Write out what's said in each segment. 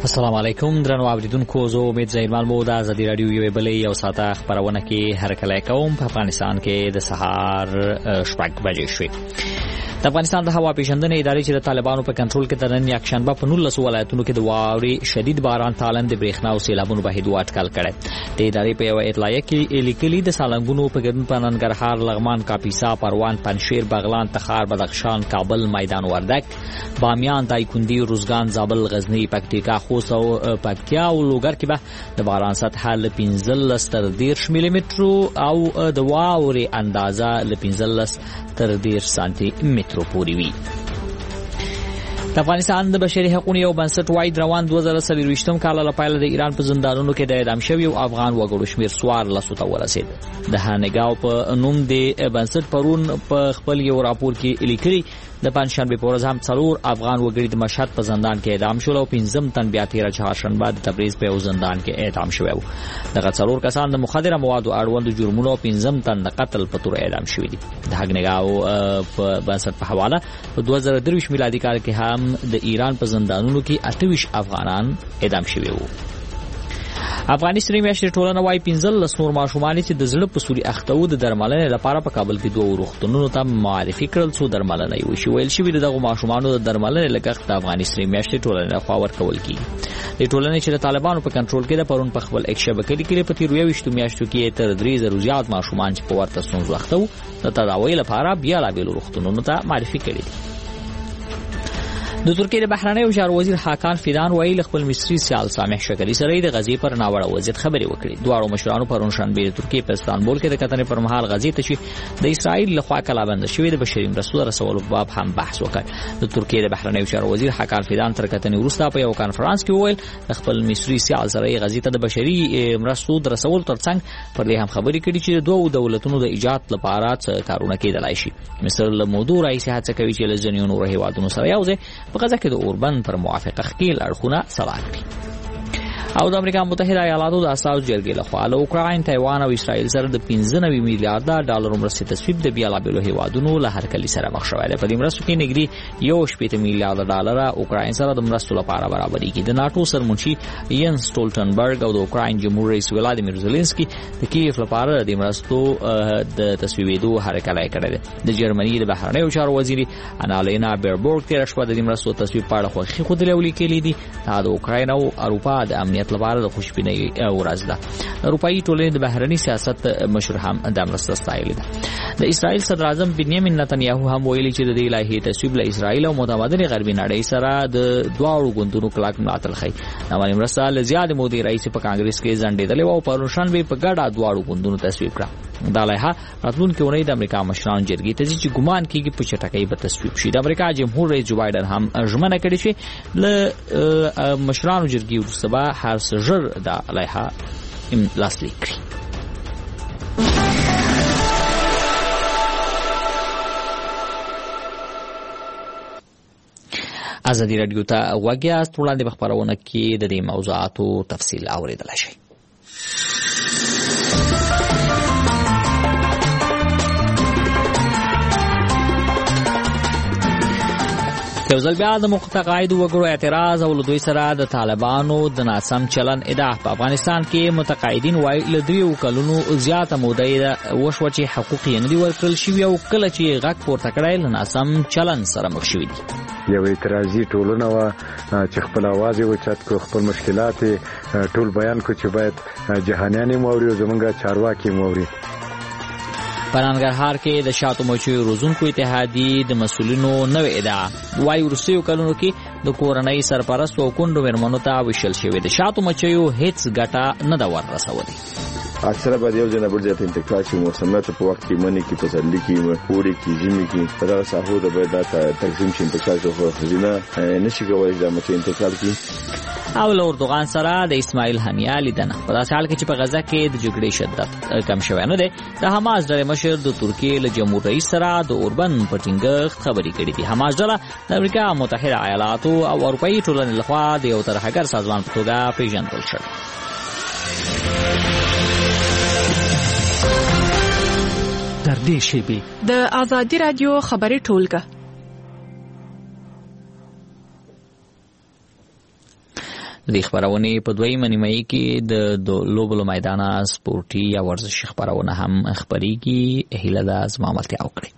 السلام علیکم درنو اوریدونکو، زه امید زیرمل مو د ازادي رادیو یوې بلې یو ساعته خبرونه کې هرکلی کوم. په افغانستان کې د سهار 8 بجې شوې. د افغانستان د هوا پیژندنې ادارې چې د طالبانو په کنټرول کې د نن یکشنبه په 19 ولایتونو کې د واورې شدید باران تالن د برېښنا او سیلابونو بهیدو اټکل کړی. د ادارې په یو اطلاعیه کې لیکلي د سالنګونو په ګډون په ننګرهار، لغمان، کاپیسا، پروان، پنجشیر، بغلان، تخار، بدخشان، کابل، میدان وردک، بامیان، دایکنډي، روزګان، زابل، غزنی، پکتیکا، خوست او پکتیا او لوګر کې به د باران سطحه ل 15 تر 10 ملي مترو او د واورې اندازه ل 15 تر 10 سانتي مترو پورې وي. د افغانستان د بشري حقوقو یو بنسټ وايي روان 2023م کال له پیل د ایران په زندانونو کې د اعدام شوی او افغان وګړو شمیر سوار لسوته ورسید. د هانګاو په نوم د بنسټ پرون په خپل یو راپور کې لیکلي د پنځشنبه په ورځ هم 4 افغان وګړي د مشهد په زندان کې اعدام شول او 15 تن بیا تیر چهارشنبه د تبریز په زندان کې اعدام شوی وو. دغه 4 کسان د مخدره موادو اړوند جرمونو او 15 تن د قتل په تور اعدام شوی دي. د هانګاو په بنسټ په حواله په 2023 میلادي کال کې هم د ایران په زندانونو کې 28 افغانان اعدام شوي وو. افغاني سرې میاشتې ټولنه وايي 15 نور ماشومان چې د زړه په سوري اخته وو د درملنې لپاره په کابل کې 2 روغتونونو ته معرفي کړل څو درملنه یې وشي. ویل شوی دغه ماشومانو د درملنې لګښت د افغاني سرې میاشتې ټولنې لخوا ورکول کیږي. د ټولنې چې د طالبانو په کنټرول کې د پرون په خپل ایک شبکې لیکلي په 23 میاشتو کې تر 3000 زیات ماشومان چې په ورته ستونزو اخته وو د تداوی لپاره بیا لا بیل روغتونونو ته معرفي کړي دي. د ترکیې د بهرنیو چارو وزیر حاکان فیدان ویل خپل مصری سیال سامح شکری سره د غزې پر ناوړه وضعیت خبرې وکړې. دواړو مشرانو پرون شنبه د ترکیې په استانبول کې د کتنې پر مهال غزې ته چې د اسرائیل لخوا کلابند شوې د بشري مرستو رسولو په باب هم بحث وکړ. د ترکیې د بهرنیو چارو وزیر حاکان فیدان تر کتنې وروسته په یو کانفرنس کې وویل د خپل مصری سیال سره غزې ته د بشري مرستو رسولو ترڅنګ پر دې هم خبرې کړې چې دوه دولتونو د ایجاد لپاره کارونه کېدلای شي. مصر له موضوع راځي هڅه کوي چې له ځینو نورو هیوادونو سره یوځای په غزه کې د اوربند پر موافقه خکیل اړخونه سره کړي. او د امریکا متحده ایالاتو د اساسي جرګې لخوا له اوکراین، تایوان او اسرائیل سره د 15 میلیارډ ډالر مرستې تصویب د بیلابیلو هیوادونو له هرکلي سره مخ شوی دی. په دې مرستو کې نږدې 1.8 میلیارډ ډالر اوکراین سره د مرستو لپاره برابرېږي. د ناتو سرمنشي ینس سټولټنبرګ او د اوکراین جمهور رئیس ولادیمیر زيلنسکي د کیف لپاره د مرستو د تصویبېدو هرکلی کړی دی. د جرمني د بهرنیو چارو وزیر انالینا بیربورګ تیر شپه د مرستو تصویب په اړه خوښي خوده لیکلي دي. دا د اوکراین او اروپا د امنیت لپاره د خوشبینۍ ورځ ده. اروپایي ټولنې د بهرني سیاست مشر هم د مرستو ستایلې ده. د اسرائیل صدر اعظم بنیامین نتنیاهو هم ویلي چې د دې لایحې تصویب له اسرائیل او متمدن غربي نړۍ سره د دواړو ګوندونو کلک ملاتړ کوي. نوې مرسته له زیات مودې رئیس په کانګرس کې ځنډېدلې او پرون شنبه په ګډه دواړو ګوندونو تصویب کړه. دا لایحه راتلونکي اونۍ د امریکا مشرانو جرګې ته چې ګومان کیږي په چټکۍ به تصویب شي. د امریکا جمهور رئیس جو بایدن هم ژمنه کړې چې له مشرانو جرګې وروسته به هر څه ژر دا لایحه لاسلیک کړي. ازادي رادیو ته غوږ یاست. وړاندې په خپرونه کې د دې موضوعاتو تفصیل اورېدلی شئ. یو ځل بیا د متقاعدو وګړو اعتراض او له دوی سره د طالبانو د ناسم چلن ادعا. په افغانستان کې متقاعدین وایي له 3 کلونو زیاته موده وشوه چې حقوق یې نه دي ورکړل شوي او کله چې غږ پورته کړی له ناسم چلن سره مخ شوي دي. یو اعتراضي ټولنه وه چې خپل اواز یې اوچت کړو، خپل مشکلات ټول بیان کړو چې باید جهانیان یې واوري او زموږ چارواکي یې واوري. په ننګرهار کې د شاتو مچیو روزونکو اتحادیې د مسؤلینو نوې ادعا وايي وروستیو کلونو کې د کورنۍ سرپرستو او کونډو مېرمنو ته ویشل شوې د شاتو مچیو هیڅ ګټه نه ده ورسولې. اکثره باید یو ځای نه بل ځای ته انتقال شي. موسمیات په وخت کې منی کې پسرلي کې اوړي کې ژمي کې په دغه ساحو د باید دا تقسیم شي انتقال شي. خو ښځینه نشي کولی دا مچۍ انتقال کړي. او له اردوغان سره د اسماعیل هنیه لیدنه. په داسې حال کې چې په غزه کې د جګړې شدت کم شوی نه دی. د حماس ډلې مشر د ترکیې له جمهور رئیس سره د اوربند په ټینګښت خبرې کړې دي. حماس ډله د امریکا متحده ایالاتو او اروپایي ټولنې لخوا د یو ترهګر سازمان په توګه پیژندل شوی. در دې شیبې د ازادي رادیو خبري ټولګه د خبرونه په دویمه نیمه کې د لوبلو میدان سپورتي یا ورزشي خبرونه هم خبريږي. هیله ده زما ملتیا وکړي.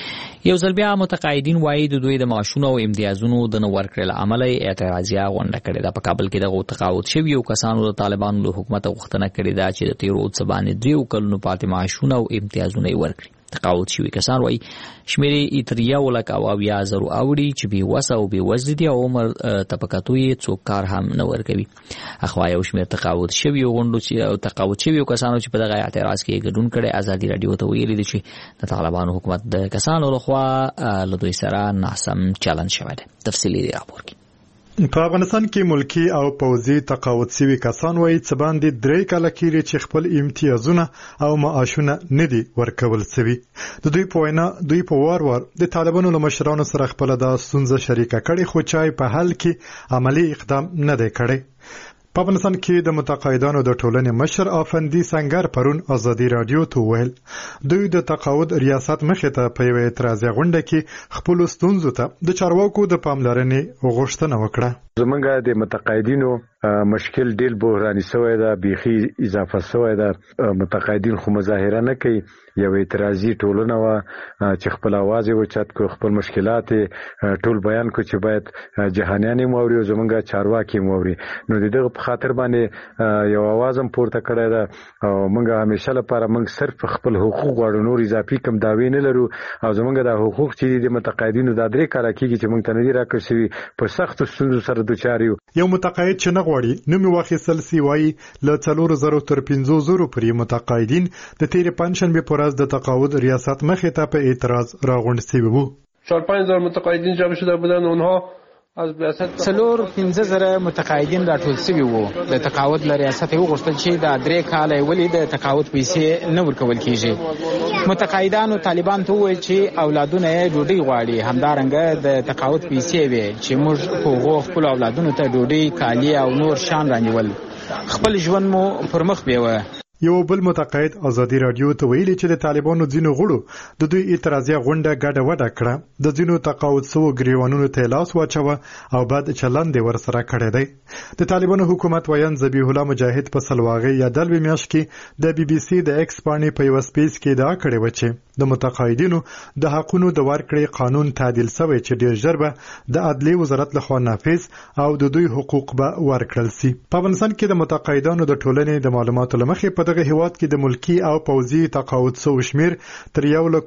یو ځل بیا متقاعدین وایي د دوی د معاشونو او امتیازونو د نه ورکړل عمل اعتراضیه غونډه کړې ده. په کابل کې د تقاعد شوي او کسانو د طالبانو له حکومت غوښتنه کړې ده چې د 13 باندې 3 کلونو پاتې معاشونه او امتیازونه ورکړي. تقاعد شوي کسان وایي شمیرې اتریا ولک او 70,000 اوړي چې بې وسه او بې وزل دي او عمر طبقاتو یې څوک کار هم نه ورکوي. اخوا یو شمیر تقاعد شوي غونډو چې تقاعد شوي کسانو چې په دغه اعتراض کې ګډون کړي ازادي رادیو ته ویلي دي چې د طالبانو حکومت د کسانو لخوا له دوی سره ناسم چلند شوی دی. تفصیلي راپور کې په افغانستان کې ملکی او پوځي تقاعد شوي کسان وایي چې باندې 3 کاله کېږي چې خپل امتیازونه او معاشونه نه دي ورکول شوي. د دوی په وینا دوی په وار د طالبانو له مشرانو سره خپل د ستونزه شریکه کړي خو چای په حل کې عملی اقدام نه دی کړی. په افغانستان کې د متقاعدانو د ټولنې مشر افندي سنگر پرون ازادي رادیو ته ویل دوی د تقاعد ریاست مخې ته په یوه اعتراضي غونډه کې خپل ستونزو ته د چارواکو د پاملرنې غوښتنه وکړه. زمونږ د متقاعدینو مشکل ډېر بحراني شوی ده، بیخي اضافه شوی ده. متقاعدین خو مظاهره نه کوي، یو اعتراضي ټولنه و چې خپل आवाज یې اوچت کو، خپل مشکلات ټول بیان کو چې باید جهانیان موري او زمونږ چارواکي موري. نو دغه په خاطر باندې یو आवाज هم پورته کړی ده او موږ همیشه لپاره موږ صرف خپل حقوق غواړو، نور اضافي کم داوی نه لرو. او زمونږ د حقوق چې د متقاعدینو د 3 کاله کېږي چې موږ ته نه دي راکړل شوي، په سختو ستونزو سره دوچار یو. یو متقاعد چې نه غواړي نوم واخیستل سی وایي له 4,000 تر 5,000 پورې متقاعدین د تیر پنځشنبه پر ورځ د تقاعد ریاست مخې ته په اعتراض راغونډ شوي وو. 4-5,000 متقاعدین جمع شده بودند. اونها از ریاست 4-15,000 متقاعدین راټول شوي وو. د تقاعد له ریاست یې وغوښتل چې د 3 کاله ولې د تقاعد پیسې نه ورکول کیږي. متقاعدانو طالبان ته وویل چې اولادونه یې ډوډۍ غواړي، همدارنګه د تقاعد پیسې وي چې موږ په هغو خپل اولادونو ته ډوډۍ، کالي او نور شان رانیول. خپل ژوند مو پر مخ بیوه. یو بل متقاعد ازادي رادیو ته ویلي چې د طالبانو ځینو غړو د دوی اعتراضیه غونډه ګډه وډه کړه، د ځینو تقاعد شوو ګریوانونو ته لاس واچوه او بد چلند یې ورسره کړی دی. د طالبانو حکومت ویان ذبیح الله مجاهد په سلواغې یا دلوي میاشت کې د BBC د ایکس پاڼې په یو سپیس کې ادعا کړې و چې د متقاعدینو د حقونو د ورکړې قانون تعدیل شوی چې ډېر ژر به د عدلیې وزارت لخوا نافذ او د دوی حقوق به ورکړل شي. په افغانستان کې د متقاعدانو د ټولنې د معلوماتو له مخې په دغه هیواد کې د ملکی او پوځي تقاعد شوو شمیر تر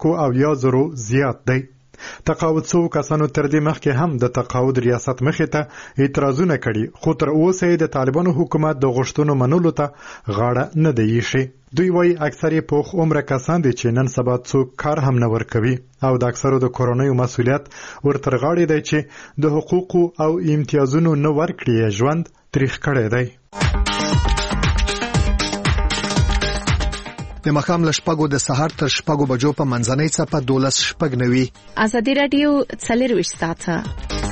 1,000 زیات دی. تقاعد شوو کسانو تر دې مخکې هم د تقاعد ریاست مخې ته اعتراضونه کړي، خو تر اوسه د طالبانو حکومت د غوښتنو منلو ته غاړه نه دی ایښې. دوی وایي اکثر یې پوخ عمره کسان دي چې نن سبا څوک کار هم نه ورکوي او د اکثرو د کورنیو مسؤلیت ورتر غاړې دی چې د حقوقو او امتیازونو نه ورکړي ژوند تریخ کړی دی. د مخام لشپګو د سحر تر شپګو بجو په منځنۍ څپه 12:09. ازادي رادیو 24 ساعته.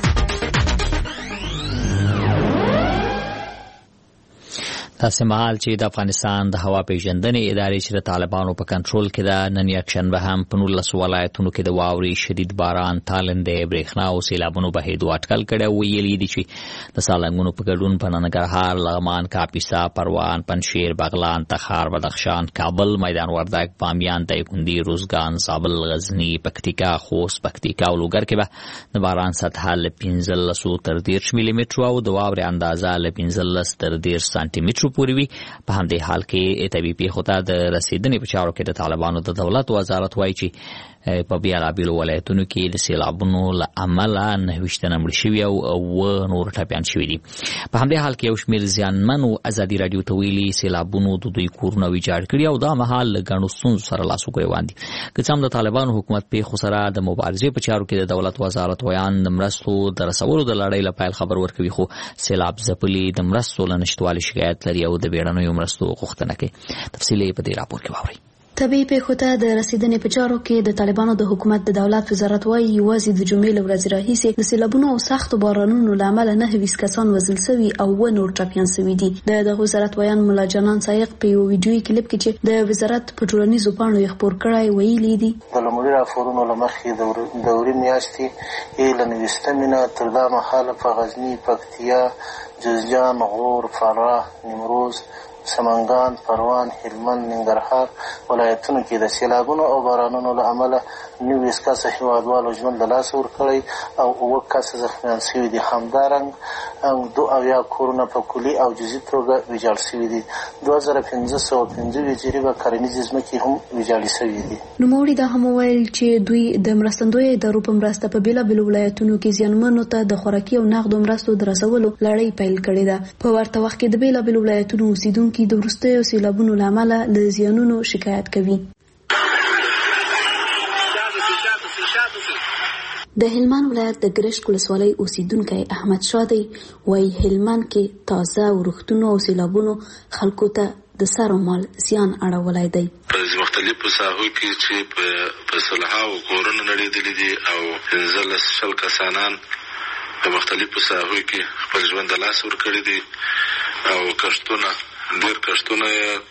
تاسو مهال چې د افغانستان د هوا پیژندنې ادارې چې د طالبانو په کنټرول کې ده نن یکشنبه هم په 19 ولایتونو کې د واوري شدید باران، تالندې، برېښنا او سیلابونو بهیدو اټکل کړی. ویلي دي چې د سالنګونو په ګډون په ننګرهار، لغمان، کاپیسا، پروان، پنجشیر، بغلان، تخار، بدخشان، کابل، میدان وردګ، بامیان، دایکنډي، روزګان، زابل، غزني، پکتیکا، خوست، پکتیکا او لوګر کې به د باران سطحه له 15 تر 30 ملي متر او د واوري اندازه له 15 تر 30 سانتي متر پورې وي. په همدې حال کې طبي پیښو ته د رسیدنې په چارو کې د طالبانو د دولت وزارت وایي چې په بیلابیلو ولایتونو کې د سیلابونو له امله 9 تنه مړه شوي او نور ټپیان شوي دي. په همدې حال کې یو شمېر زیانمنو ازادي رادیو ته ویلي سیلابونو د دوی کورونه ویجاړ کړي او دا مهال له ګڼو ستونزو سره لاس و ګرېوان دي. که څه هم د طالبانو حکومت پیښو سره د مبارزې په چارو کې د دولت وزارت ویان د مرستو د رسولو د لړۍ له پیل خبر ورکوي، خو سیلاب ځپلي د مرستو له نشتوالي شکایت لري او د بیړنیو مرستو غوښتنه کوي. تفصیل په دې راپور کې واورئ. طبي پیښو ته د رسیدنې په چارو کې د طالبانو د حکومت د دولت وزارت وايي یوازې د جمعې له ورځې راهیسې د سیلابونو او سختو بارانونو له امله 9 کسان وژل شوي او 9 نور ټپیان شوي دي. د وزارت وایان مولا جانان سایق په یو ویډیوي کلیپ کې چې د وزارت په ټولنیزو پاڼو یې خپور کړی ویلي دي د لومړي راپورونو له مخې دوري میاشتې له 19 تر دا مهاله په غزني، پکتیا، جوزجان، غور، فراه، نیمروز، سمنګان، پروان، هلمند، ننګرهار ولایتونو کې د سیلابونو او بارانونو له امله 19 کسه هیوادوالو ژوند له لاسه ورکړی او 9 کسه زخمیان شوي دي. همدارنګه 2 کورونه په کلي او جزئي توګه ویجاړ شوي دي. 2515 جریبه کرنیزې ځمکې هم ویجاړې شوي دي. نوموړي دا هم وویل چې دوی د مرستندویو ادارو په مرسته په بېلابېلو ولایتونو کې زیانمنو ته د خوراکي او نغدو مرستو د رسولو لړۍ پیل کړې ده. په ورته وخت کې د بېلابېلو ولایتونو اوسیدونکي د وروستیو سیلابونو له امله له زیانونو شکایت کوي. د هلمند ولایت د ګرشک ولسوالۍ اوسیدونکی احمد شاه دی وايي هلمند کې تازه ورښتونو او سیلابونو خلکو ته د سر او مال زیان اړولی دی. په مختلفو ساحو کې چې په صلحاو کورونه نړېدلي دي او 15 کسانان په مختلفو ساحو کې خپل ژوند د لاس ورکړي دي او ډېر کښتونه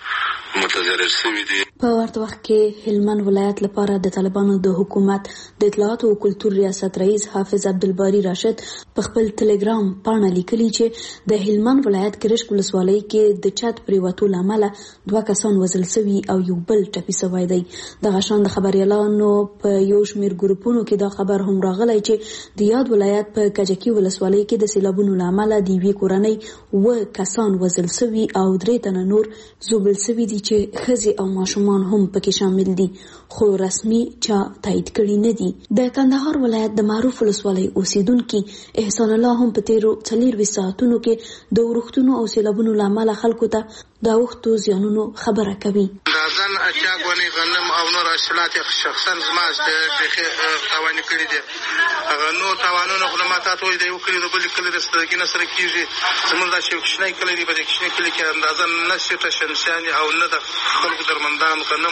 متضرر شوي دي. په ورته وخت کې هلمند ولایت لپاره د طالبانو د حکومت د اطلاعات او کلتور ریاست رئیس حافظ عبدالباری راشد په خپل ټلګرام پاڼه لیکلي چې د هلمند ولایت ګرشک ولسوالۍ کې د چت پریوتو له امله 2 کسان وژل شوي او یو بل ټپي شوی دی. دغه شان د خبریالانو په یو شمېر ګروپونو کې دا خبر هم راغلی چې د یاد ولایت په کجکي ولسوالۍ کې د سیلابونو له امله د یوې کورنۍ 9 کسان وژل شوي او 3 تنه نور ژوبل شوي دي چې ښځې او ماشومان هم پکې شامل دي خو رسمي چا تایید کړي نه دي. د کندهار ولایت د معروف ولسوالۍ اوسیدونکي احسان الله هم په تیرو 4 ساعتونو کې د ورښتونو او سیلابونو له امله خلکو ته د اوښتو زیانونو خبره کوي. ځان اچا غونې غنم او نور حاصلات شخصا زما د تاوان کړي دي. هغه نو تاوانونه خو ما ته وایي د یو کلی د بل کلی د سترګې سره کیږي. زموږ د شوکشنۍ کلی دی، په دې کښنۍ کلی کې اندازه نه شته شمسیان او نه د خلکو درمندان غنم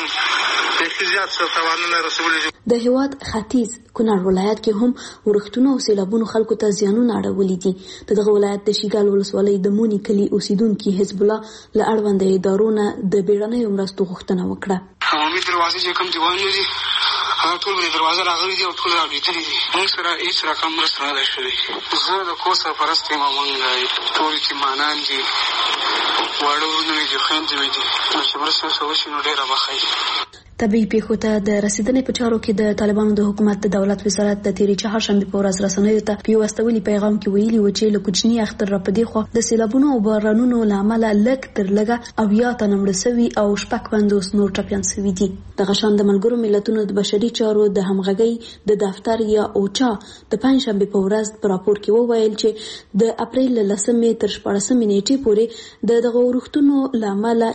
د زیات څه تاوانونه رسولي دي. د هیواد ختیځ کونړ ولایت کې هم ورښتونو او سیلابونو خلکو ته زیانونه اړولي دي. دغه ولایت د شیګال ولسوالۍ د مونی کلی اوسیدونکي حزب الله له اړوند ادارو نه د بیړنیو مرستو غوښتنه وکړه. عمومي دروازې چې کوم دیوالونه دي هغه ټول د دروازه راغلي دي او ټول راوړېدلي دي. موږ سره هېڅ رقم مرسته نه ده شوې. زه د کور سرپرست یم او موږ ټول یتیمانان دي، واړه ورونه مې دي، خویندې مې دي. نو چې مرسته ورسره وشي نو ډېره به ښه وي. طبي پیښو ته د رسیدنې په چارو کې د طالبانو د حکومت د دولت وزارت د تیرې چهارشنبې په ورځ رسنیو ته په یو استولي پیغام کې ویلي و چې له کوچني اختر را پدې خو د سیلابونو او بارانونو له امله لږ تر لږه 9 تنه مړه شوي او 56 نور ټپیان شوي دي. دغه شان د ملګرو ملتونو د بشري چارو د همغږۍ د دفتر یا اوچا د پنځشنبې په ورځ په راپور کې وویل چې د اپریل له 10 تر 14 نیټې پورې دغه ورښتونو له امله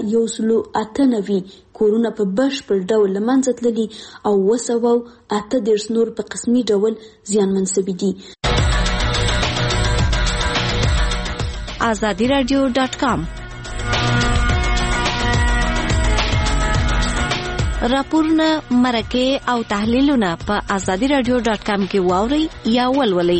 198 کورونه په بشپړ ډول له منځه تللي او 238 نور په قسمي ډول زیانمن شوي دي. azadiradio.com راپورونه، مرکې او تحلیلونه په azadiradio.com کې واورئ یا ولولئ.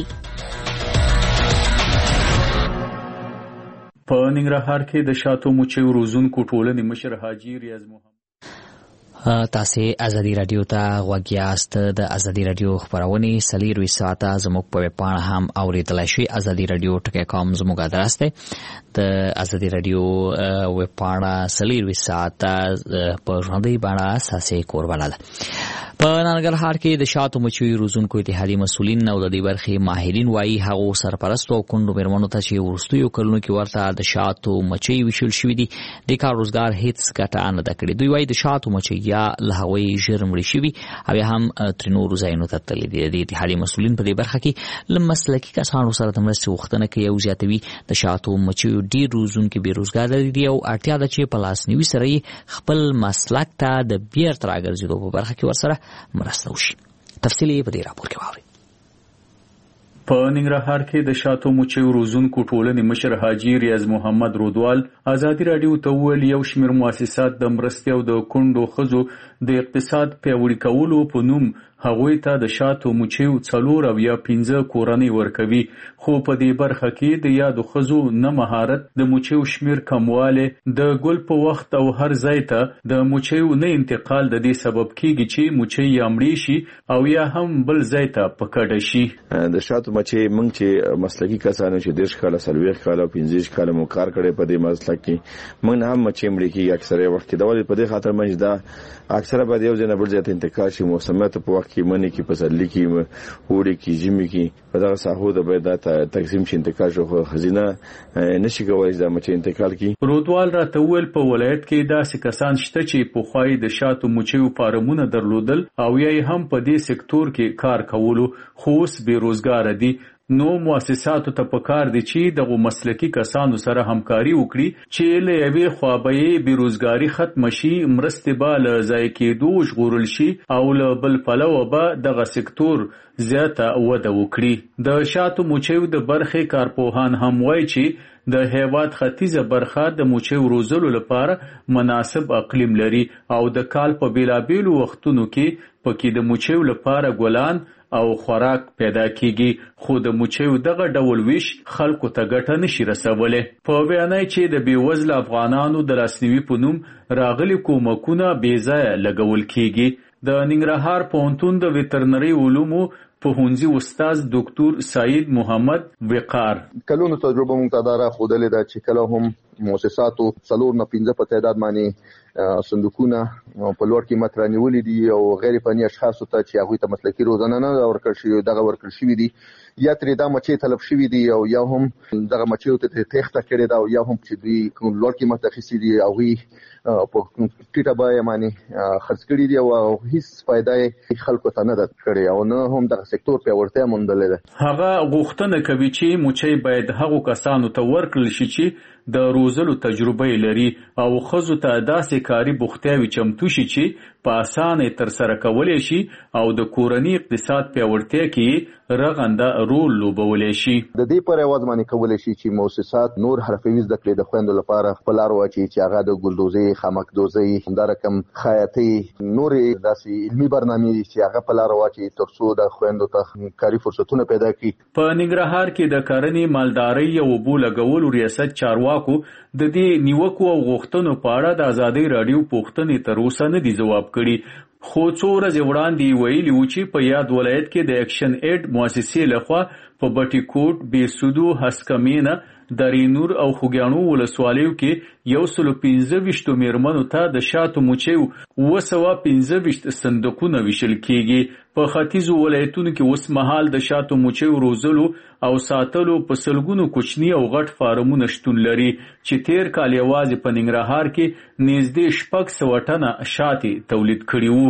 په ننګرهار کې د شاتو مچیو روزونکو ټولنې مشر حاجی ریاض محمد تاسو ازادي رادیو ته غوږ یاست. د ازادي رادیو خبرونه سلیروي ساعته زموږ په پاڼه هم اوریدلای شئ. ازادي رادیو ټکي.com زموږ ادرس دی. د ازادي رادیو ویب پاڼه سلیروي ساعته په ژوندۍ بڼه اساسي کوربانه ده. په ننګرهار کې د شاتو مچیو روزونکو اتحادیې مسؤلین او د دې برخې ماهرین وایي هغه سرپرست او کندو میرمنو ته چې ورستیو کلونو کې ورته د شاتو مچي وشل شوې دي د کار روزګار هیڅ ګټه نه ده کړې. دوی وایي د شاتو مچي یا له هوایي ژر مړې شوي او یا هم تر نورو ځایونو ته تللي دي. د اتحادیې مسؤلین په دې برخه کې له مسلکي کسانو سره د مرستې غوښتنه کوي او زیاتوي د شاتو مچیو ډېر روزونکي بېروزګاره دي او اړتیا ده چې په لاسنیوي سره یې خپل مسلک ته د بیرته راګرځېدو په برخه کې ورسره مرسته وشي. تفصیل یې په دې راپور کې واورئ. په ننګرهار کې د شاتو مچیو روزونکو ټولنې مشر حاجی ریاض محمد رودوال ازادي رادیو ته ویل یو شمېر مؤسسات د مرستې او د کونډو ښځو د اقتصاد پیاوړي کولو په نوم هغوی ته د شاتو مچیو 4 او یا 15 کورنۍ ورکوي، خو په دې برخه کې د یادو ښځو نه مهارت، د مچیو شمیر کمواله، د ګل په وخت او هر ځای ته د مچیو نه انتقال د دې سبب کیږي چې مچي یا مړی شي او یا هم بل ځای ته پکړه شي. د شاتو مچي موږ چې مسلکی کسانو چې 10 کاله 40 کاله 15 کاله مو کار کړي په دې مسلک کې موږ هم مچي مړی کې اکثره وخت د ولې په دې خاطر مې دا اکثره په دې ځای نه بل ځای ته انتقال شي، موسمیات په وخت کې منی کې پسرلی کې وړي کې ژمي کې په دغه ساحو د باید تقسیم شي انتقال شو خزینه نشي کولای دا مچ انتقال کی. رودوال را تول په ولایت کې داسې کسان شته چې په خوای د شاتو مچیو فارمونه درلودل او یې هم په دې سکتور کې کار کولو، خو اوس بیروزګار دي. نو مؤسساتو ته پکار دي چې دغه مسلکی کسانو سره همکاري وکړي چې له یوې خوا به بیروزګاری ختم شي، مرستې به له ځای کېدو ژغورل شي او له بل پلوه به دغه سکتور زیاته وده وکړي. د شاتو مچیو د برخې کارپوهان هم وایي چې د هیواد ختیځه برخه د مچیو روزلو لپاره مناسب اقلیم لري او د کال په بیلابیلو وختونو کې پکې د مچیو لپاره ګلان او خوراک پیدا کیږي، خو د مچیو دغه ډول ویش خلکو ته ګټه نشي رسولې. په بیانای چې د بیوزله افغانانو د لاسنیوي په نوم راغلي کومکونه بې ځایه لګول کیږي. د ننګرهار پوهنتون د ویترنري علومو پوهنځي استاد ډاکټر سعید محمد وقار کلونو تجربه مونږ ته دا راښودلې ده چې کله هم مؤسساتو 4 نه 15 په تعداد باندې صندوقونه په لوړ قیمت رانیولې دي او غیر فني اشخاصو ته چې هغه ته مسلکي روزنه نه ورکړل شي دغه ورکړل شي دي، یا ترې دا مچي طلب شوی دي او یا هم دغه مچي ته تخته کړي دا او یا هم چې دوی لوړ قیمت اخیستي دي او په ټیټه بیه باندې خرڅ کړي دي او هیڅ فائدې خلکو ته نه درکړي او نه هم دغه سکتور پیاوړتیا موندلې ده. هغه غوښتنه کوي چې مچي باید هغو کسانو ته ورکړل شي چې د روزلو تجربه لري او خزو ته داسې کاری بوختیاوي چمتو شي چې په اسانه تر سره کولای شي او د کورنۍ اقتصاد پیاوړتیا کې رغنده رول لوبولای شي. د دې پر اواز باندې کولای شي چې مؤسسات نور حرفوي زده کړې د خويندو لپاره خپل لار واچي چې هغه د ګلدوزي، خامکدوزي، همدا رقم خیاطي، نور داسې علمي برنامې چې هغه په لار واچي ترڅو د خويندو ته کاري فرصتونه پیدا کړي. په ننګرهار کې د کرنې، مالدارۍ او اوبو لګولو ریاست چارواکو د دې نیوکو او غوښتنو په اړه د ازادي رادیو پوښتنې تر اوسه نه دي ځواب کړي، خو څو ورځې وړاندې ویلي و چې په یاد ولایت کې د اکشن ایډ مؤسسې لخوا په بټي کوټ، بیسودو، هسکمینه، درینور او خوګیاڼو ولسوالیو کې 115 میرمنو ته د شاتو مچیو 215 صندوقونه ویشل کیږي. په ختیځو ولایتونو کې اوس مهال د شاتو مچیو روزلو او ساتلو په سلګونو کوچني او غټ فارمونه شتون لري چې تیر کال یوازې په ننګرهار کې نږدې 600 ټنه شاتي تولید کړي وو.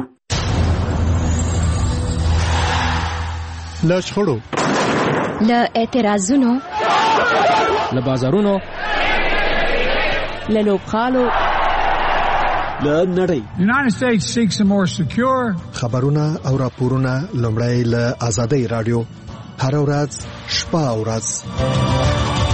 له شخړو، له اعتراضونو، له بازارونو، له لوبخالو، له نړۍ. United States seeks a more secure. خبرونه او راپورونه لومړی له آزادۍ رادیو هر ورځ شپه او ورځ.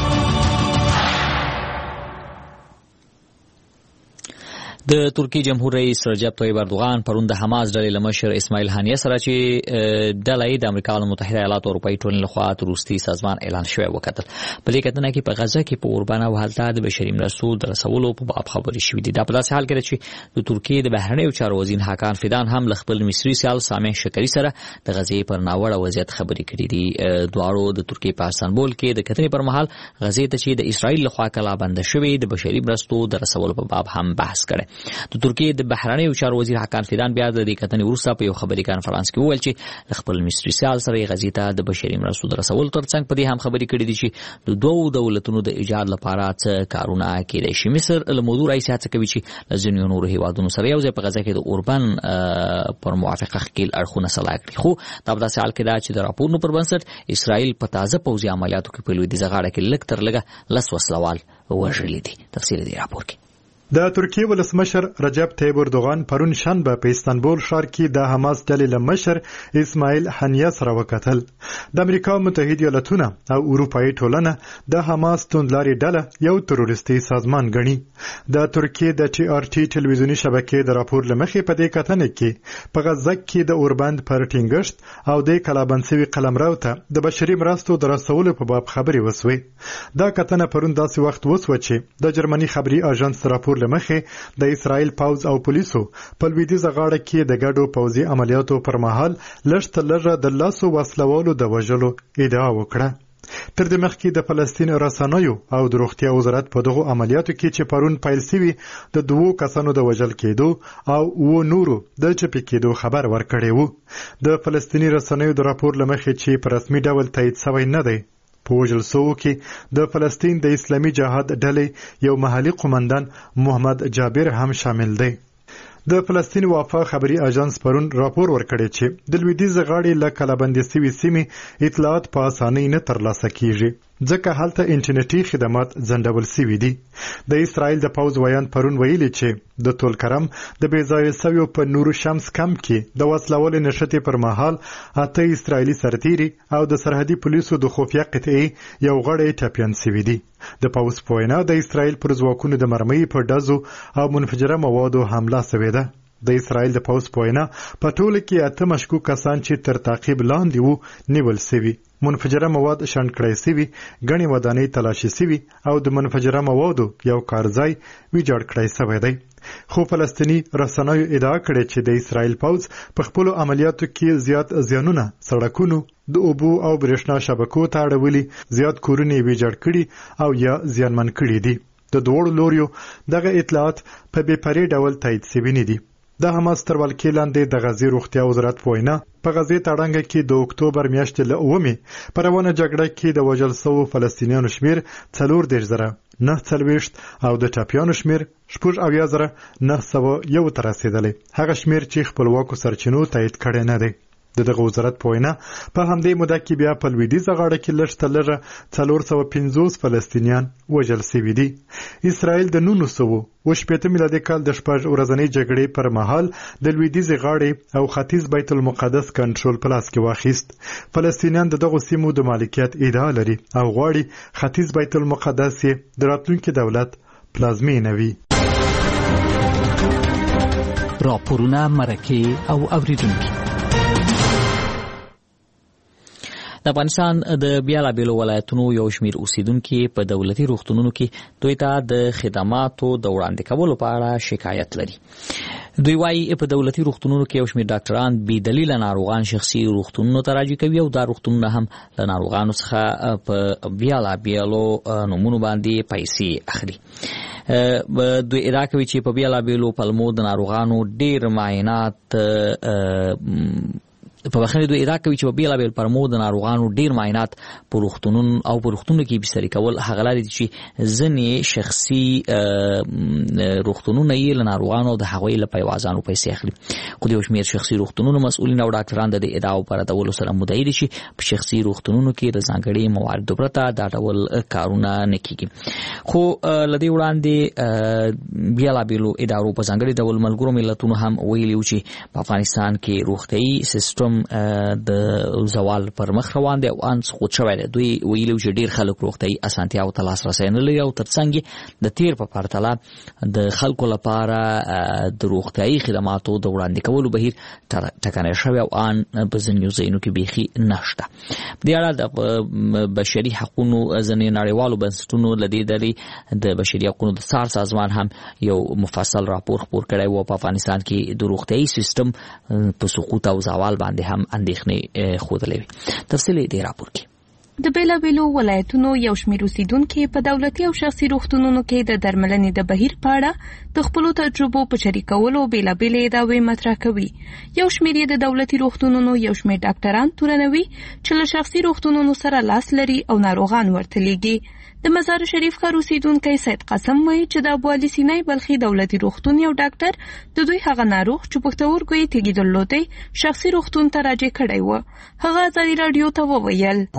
د ترکی جمهور رئیس رجب طیب اردوغان پرون د حماس ډلې له مشر اسماعیل هانیه سره چې ډلې د امریکا متحده ایالاتو اروپایي ټولنې لخوا روسي سازمان اعلان شوی وکتل. په دې کتنه کې په غزه کې په اوربانه وحالت د بشري مرستو د رسولو په باب خبرې شوې دي. دا په داسې حال کې چې د ترکیې د بهرنیو چارو وزیر حکان فیدان هم له خپل مصري سیال سامح شکری سره د غزې پر ناوړه وضعیت خبرې کړې دي. دواړو د ترکیې په استانبول کې د کتنې پر مهال غزې ته چې د اسرائیل لخوا کلا بند شوې د بشري مرستو د رسولو په باب هم بحث کړي. د ترکیې د بهرنیو چارو وزیر حکان فیدان بیا د دې کتنې وروسته په یو خبري کانفرنس کې وویل چې خپل مصري سیال سره غزې ته د بشري مرستو د رسولو ترڅنګ په دې هم خبرې کړې دي چې د دوو دولتونو د ایجاد لپاره څه کارونه کېدای شي. مصر له موضوع راځي هڅه کوي چې له ځینو نورو هیوادونو سره یو ځای په غزه کې د اوربان پر موافقه خکیل اړخونه سلا کړي، خو دا په داسې حال کې ده چې د راپورونو پر بنسټ اسرائیل په تازه پوځي عملیاتو کې په لویدیځه غاړه کې لږ تر لږه 10 وسلوال وژلي دي. تفصیل دې راپور کې د ترکیه ولسمشر رجب طیب اردوغان پرون شنبه په استانبول ښار کې د حماس ډلې له مشر اسماعیل هنیه سره وکتل. د امریکا متحده ایالاتونه او اروپایي ټولنه د حماس توندلاري ډله یو تروریستي سازمان ګڼي. د ترکیه د TRT ټلویزیونی شبکې د راپور لمخې په دې کتنه کې په غزه کې د اوربند پر ټینګښت او د کلابند سوي قلمرو ته د بشري مرستو د رسولو په باب خبري وسوي. دا کتنه پرون داسې وخت وسوه چې د جرمني خبري اژانس راپور لمخې د اسرائیل پوځ او پولیسو په لویدیځه غاړه کې د ګډو پوځي عملیاتو پر مهال لږ تر لږه د لاسو وسلوالو د وژلو ادعا وکړه. تر دې مخکې د فلسطین رسنیو او د روغتیا وزارت په دغو عملیاتو کې چې پرون پیل شوي د 2 کسانو د وژل کېدو او نورو د چپی کېدو خبر ورکړی وو. د فلسطیني رسنیو د راپور لمخې چې په رسمي ډول تایید شوی نه دی، په وژل شوو کې د فلسطین د اسلامي جهاد ډلې یو محلي قومندان محمد جابر هم شامل دی. د فلسطین وفا خبري اژانس پرون راپور ورکړی چې د لویدیځ غاړې له کلابندې سوي سیمې اطلاعات په اسانۍ نه ترلاسه کیږي ځکه هلته انټرنیټي خدمات ځنډول سوي دي. د اسرائیل د پوځ ویان پرون ویلي چې د تولکرم د بېځایه سویو په نورو شمس کمپ کې د وسلوالې نښتې پر مهال 8 اسرائیلي سرتیري او د سرحدي پولیسو د خفیه قطعې یو غړی ټپیان سوي دي. د پوځ په وینا د اسرائیل پر ځواکونو د مرمۍ په ډزو او منفجره موادو حمله سوې ده. د اسرائیل د پوځ په وینا په ټوله کې 8 مشکوک کسان چې تر تعقیب لاندې وو نیول سوي، منفجره مواد شنډ کړی سوي، ګڼې ودانۍ تلاشي سوي او د منفجره موادو یو کارځای ویجاړ کړی سوی دی. خو فلسطیني رسنیو ادعا کړې چې د اسرائیل پوځ په خپلو عملیاتو کې زیات زیانونه سړکونو، د اوبو او برېښنا شبکو ته اړولي، زیات کورونه ویجاړ کړي او یا زیانمن کړي دي. د دوړو لوریو دغه اطلاعات په بېپرې ډول تایید سوي نه دي. د حماس تر ولکې لاندې د غزې روغتیا وزارت په وینا په غزې تړانګه کې د اکتوبر میاشتې له 9 په روانه جګړه کې د وژل شوو فلسطینیانو شمیر 40,940 او د ټپیانو شمیر 70,901 ته رسیدلی، هغه شمیر چې خپلواکو سرچینو تایید کړی نه دی. دغه وزارت په وینا په همدې موده کې بیا په لویدیځه غاړه کې لږ تر لږه 450 فلسطینیان وژل شوي دي. اسرائیل د 1980 میلادي کال د 6 ورځنۍ جګړې پر مهال د لویدیځې غاړې او ختیځ بیت المقدس کنټرول په لاس کې واخیست. فلسطینیان د دغو سیمو د مالکیت ادعا لري او غواړي ختیځ بیت المقدس یې د راتلونکي دولت پلازمینه وي. راپورونه، مرکې او اوریدونکي. د افغانستان د بیلابیلو ولایتونو یو شمیر اوسیدونکي په دولتي روغتونونو کې دوی ته د خدماتو د وړاندې کولو په اړه شکایت لري. دوی وايي په دولتي روغتونونو کې یو شمیر ډاکټران بې دلیله ناروغان شخصي روغتونونو ته راجع کوي او دا روغتونونه هم له ناروغانو څخه په بیلابیلو نومونو باندې پیسې اخلي. دوی ادعا کوي چې په بیلابیلو پلمو د ناروغانو ډیر معاینات په بخښنې دوی ادعا کوي چې په بیلابیل پلمو د ناروغانو ډیر معاینات په روغتونونو کې بستري کول هغه لارې دي چې ځینې شخصي روغتونونه یې له ناروغانو د هغوی له پیوازانو پیسې اخلي. خو د یو شمېر شخصي روغتونونو مسؤلین او ډاکټران د دې ادعاو په ردولو سره مدعي دي چې په شخصي روغتونونو کې د ځانګړي مواردو پرته دا ډول کارونه نه کیږي. خو له دې وړاندې بیلابیلو ادارو په ځانګړي ډول ملګرو ملتونو هم ویلي و چې په افغانستان کې روغتیايي سیستم د زوال پر مخ روان دی او ان خود شوی دی. دوی ویلي چې ډیر خلک روغتیايي اسانتیاو ته لاسرسی نه لري او ترڅنګ د تیر په پرتله د خلکو لپاره د روغتیايي خدماتو د وړاندې کولو بهیر ټکنی شوی او ان په ځینو ځایونو کې بیخي نشته. د اړه د بشري حقوقو ځینې نړیوالو بنسټونو له دې ډلې د بشري حقوقو د څار سازمان هم یو مفصل راپور خپور کړی و. په افغانستان کې د روغتیايي سیستم په سقوط او زوال باندې هم اندېښنې ښودلې وي. تفصیل دې راپور کې د بیلابیلو ولایتونو یو شمېر اوسیدونکي په دولتي او شخصي روغتونونو کې د درملنې د بهیر په اړه د خپلو تجربو په شریکولو بیلابیلې ادعاوې مطرح کوي. یو شمېر یې د دولتي روغتونونو یو شمېر ډاکټران تورنوي چې له شخصي روغتونونو سره لاس لري او ناروغان ورته لیږي. د مزار شریف ښار اوسیدونکی سید قاسم وایي چې د ابوعلي سینای بلخي دولتي روغتون یو ډاکټر د دوی هغه ناروغ چې پښتورګو یې تیږې درلودې شخصي روغتون ته راجع کړی و. هغه ازادي راډیو ته وویل خانم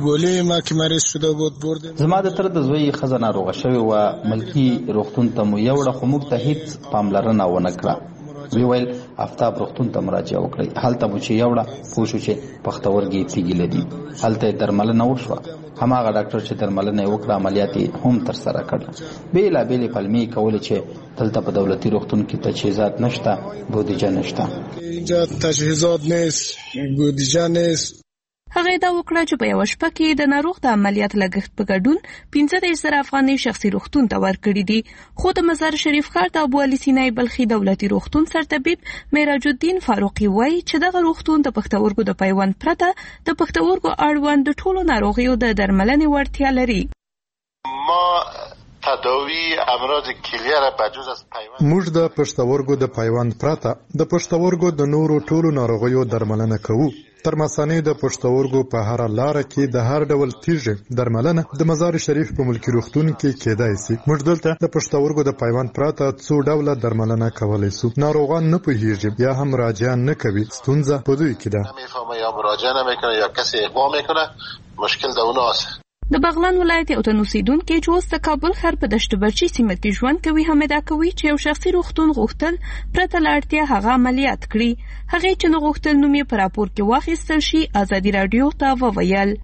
ایبولی ما که مریض شده بود بردیم. زما د تر د زوی خزانه روغه شوی و ملکی روغتون ته مو یوړه خو موږ ته هیڅ پاملرنه ونه کړه. وی ویل آفتاب روغتون ته مراجعه وکړئ. هلته مو چې یوړه پوه شو چې پښتورګي تیږې لري. هلته درملنه وشوه. هماغه ډاکټر چې درملنه وکړه عملیات هم ترسره کړل. بیلابېلې پلمې کولې چې دلته په دولتي روغتون کې تجهیزات نشته، بودیجه نشته. اینجا تجهیزات نیست، بودیجه نیست. هغه دا وکړه چې په یو شپه کې د ناروغ د عملیات لګښت په ګډون 15,000 افغانۍ شخصي روغتون ته ورکړي دي. خو د مزار شریف ښار د ابو علي سینای بلخي دولتي روغتون سرطبیب معراج الدین فاروقي وایي چې دغه روغتون د پښتورګو د پیوند پرته د پښتورګو اړوند د ټولو ناروغیو د درملنې وړتیا لري. ما تداوی امراض کلیه را بجز از پیوند موږ د پښتورګو د پیوند پرته د پښتورګو د نورو ټولو ناروغیو درملنه کوو. تر مثانې د پښتورګو په هر لار کې د هر ډول تیږې درملنه د مزار شریف په ملکی روغتون کې کېدای شي. موږ دلته د پښتورګو د پیوند پرته څو ډوله درملنه کولای شو. ناروغان نه پوهیږي یا هم مراجعه نه کوي. ستونزه په دوی کې ده. نمیفهمه یا مراجعه نمیکنه یا کسی اقدام میکنه. مشکل د اوناست. د بغلان ولایت یو تن اوسیدونکي چې اوس د کابل ښار په دشت برچي سیمه کې ژوند کوي هم ادعا کوي چې یو شخصي روغتون غوښتل پرته له اړتیا هغه عملیات کړي. هغې چې نه غوښتل نوم یې په راپور کې واخیستل شي ازادي راډیو ته وویل.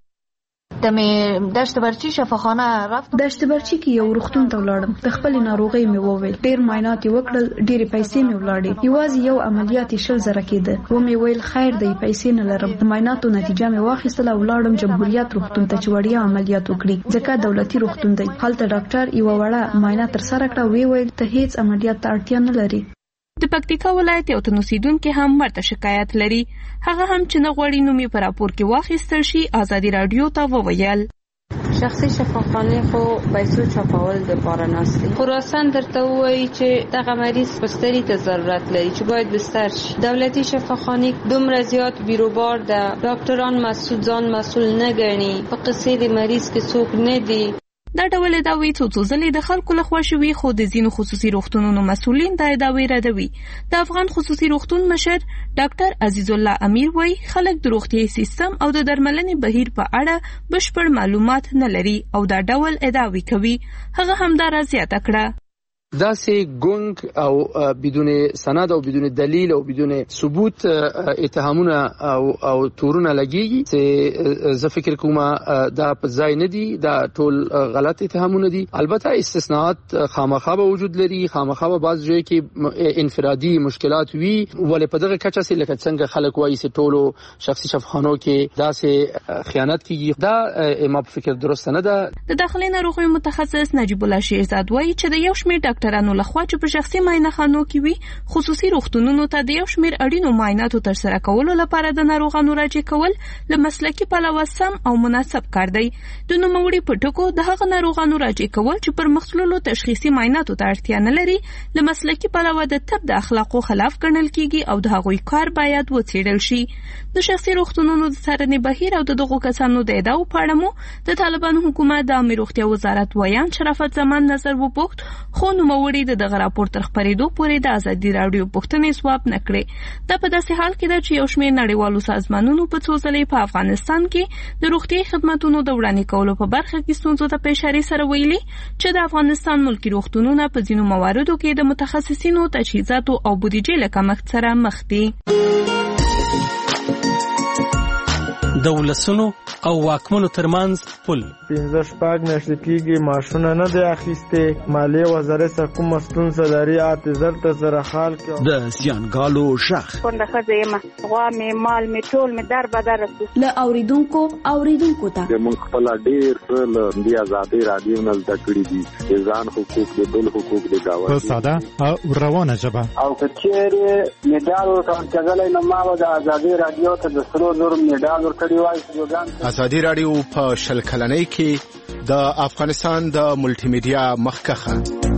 دشت برچی شفاخانه رفتم. دشت برچی کې یو روغتون ته ولاړم. د خپل ناروغۍ مې وویل. ډېر معاینات وکړل، ډېرې پیسې مې ولاړې. یوازې یو عملیات 60,000 کېده. و مې ویل خیر دی، پیسې نه لرم. د معایناتو نتیجه مې واخیستله او ولاړم جمهوریت روغتون ته چې وړیا عملیات وکړي، ځکه دولتي روغتون دی. هلته ډاکټر یو وړه معاینه ترسره کړه. وی ویل ته هیڅ عملیات ته اړتیا نه لري. د پکتیکا ولایت یو تن اوسیدونکي هم ورته شکایت لري. هغه هم چې نه غواړي نوم یې په راپور کې واخیستل شي ازادي راډیو ته وویل. شخصي شفاخانه خو پیسو چاپول د پاره ناستي. خراسان درته وایي چې دغه مریض بستري ته ضرورت لري چې باید بستر شي. دولتي شفاخانه دومره زیات بیروبار ده، ډاکټران مسؤل ځان مسؤل نه ګڼي، په قصې د مریض کې څوک نه دی. دا ډول ادعاوې څو ځلې د خلکو لخوا شوي، خو د ځینو خصوصي روغتونونو مسؤلین دا ادعاوې ردوي. د افغان خصوصي روغتون مشر ډاکټر عزیز الله امیر وایي خلک د روغتیايي سیستم او د درملنې بهیر په اړه بشپړ معلومات نه لري او دا ډول ادعاوې کوي. هغه همدارا زیاته کړه. داسې ګونګ او بدون سند او بدون دلیل او بدون ثبوت اتهامونه او تورونه لګيږي چې زه فکر کوم دا په ځای نه دي. دا ټول غلط اتهامونه دي. البته استثناءات خامخا به وجود لري، خامخا به بعض ځای کې انفرادي مشکلات وي، ولې په دغه کچه سي لکه څنګه خلک وایي چې ټولو شخصي شفاخانو کې داسې خیانت کیږي. دا ما په فکر درست نه ده. د داخلي ناروغیو متخصص نجیب الله شیرزاد وایي چې د یو شمېر ډاکټرانو لخوا چې په شخصي معاینه خانو کې وي خصوصي روغتونونو ته د یو شمېر اړینو معایناتو ترسره کولو لپاره د ناروغانو راجع کول له مسلکي پلوه سم او مناسب کار دی. د نوموړي په ټکو د هغه ناروغانو راجع کول چې پر مخلولو تشخیصي معایناتو ته اړتیا نه لري له مسلکي پلوه د طب د اخلاقو خلاف ګڼل کیږي او د هغوی کار باید وڅېړل شي. د شخصي روغتونونو د څارنې بهیر او د دغو کسانو د ادعاو په اړه مو د طالبانو حکومت د عامه روغتیا وزارت ویان شرافت زمان نظر وپوښت، خو نوموړي د دغه راپور تر خپرېدو پورې د ازادي راډیو پوښتنې ځواب نه کړې. دا په داسې حال کې ده چې یو شمېر نړیوالو سازمانونو په څو ځلې په افغانستان کې د روغتیايي خدماتونو د وړاندې کولو په برخه کې ستونزو ته په اشارې سره ویلي چې د افغانستان ملکي روغتونونه په ځینو مواردو کې د متخصصینو تجهیزاتو او بودیجې له کمښت سره مخ دي. د ولسونو او واکمنو ترمنځ پل 15 میاشتې کېږي معاشونه نه دی اخیستې. مالیې وزارت څخه کومه ستونزه لري اعتذار ته سره حال کې د زیانګالو شخ کونډه ښځه یم، غوا مې مال مې ټول مې در بدر رسي. له اوریدونکو ته موږ خپل ډېر له دې ازادي راډیو نه زده کړي دي د ځان حقوق د بل حقوق د گاوه په ساده او روانه ژبه او کچېره میډال ورکړل نو ما د ازادي راډیو ته د 300 میډال ورکړی وای. ازادي راډیو په شل کلنۍ کې د افغانستان د ملټي میډیا مخکخه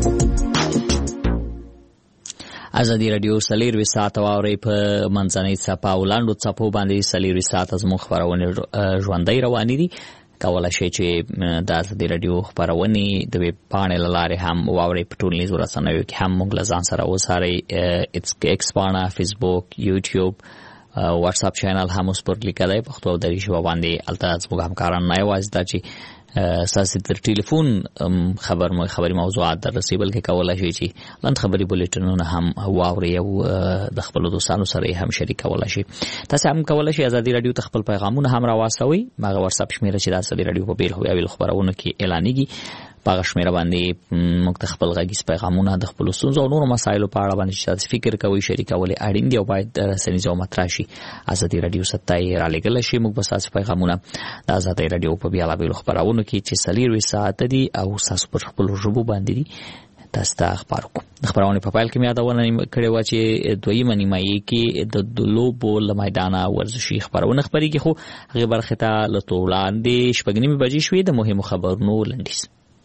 ازادي راډیو سلیروي ساعت واوري په منځنۍ صفه او لاندو صفو باندې سلیروي ساعت از مخ خبرونه ژوندۍ روانې دي. کولای شئ چې د ازادي راډیو خبرونه د ویب پاڼې لاره هم واوري په ټولنیزو رسنیو کې هم موږ له ځان سره وساري. ایکس پاڼه، فیسبوک، یوټیوب واتس اپ چینل هم اوس پر لیکلای پښتو او دری ژبه باندې الته زموږ همکاران نه یوازې دا چې اساس تر ټلیفون خبري موضوعات در رسیدل کې کولای شي چې لاند خبري بولټنونه هم واوري او د خپل دوستانو سره هم شریکولای شي. تاسو هم کولای شئ ازادي رادیو ته خپل پیغامونه هم راوستوي. ماغه واتس اپ شمیره چې د ازادي رادیو په بیل هویا ویل خبرونه کې اعلانېږي په شمیره باندې موږ ته خپل غږیز پیغامونه د خپل ستونزو او نورو مسایلو په اړه باندې چې تاسو فکر کوئ شریکول اړین دی او باید رسنیزو متراشي ازادي رادیو ستای را لګل شي. موږ به تاسو پیغامونه د ازادي رادیو په بیل هویا خبرونه کې چې سلیروي ساعت دي او تاسو په خپل ژبه باندې دي تاسو ته خبر کوم. خبرونه په پایل کې مې یادونه کړې و چې دویمه نیمایي کې د لوبو لمایدانه ورزشي خبرونه خبريږي خو هغه برخه ته لته وړاندې شپږنیمه بجې شوې د مهمو خبرونو لنډیز.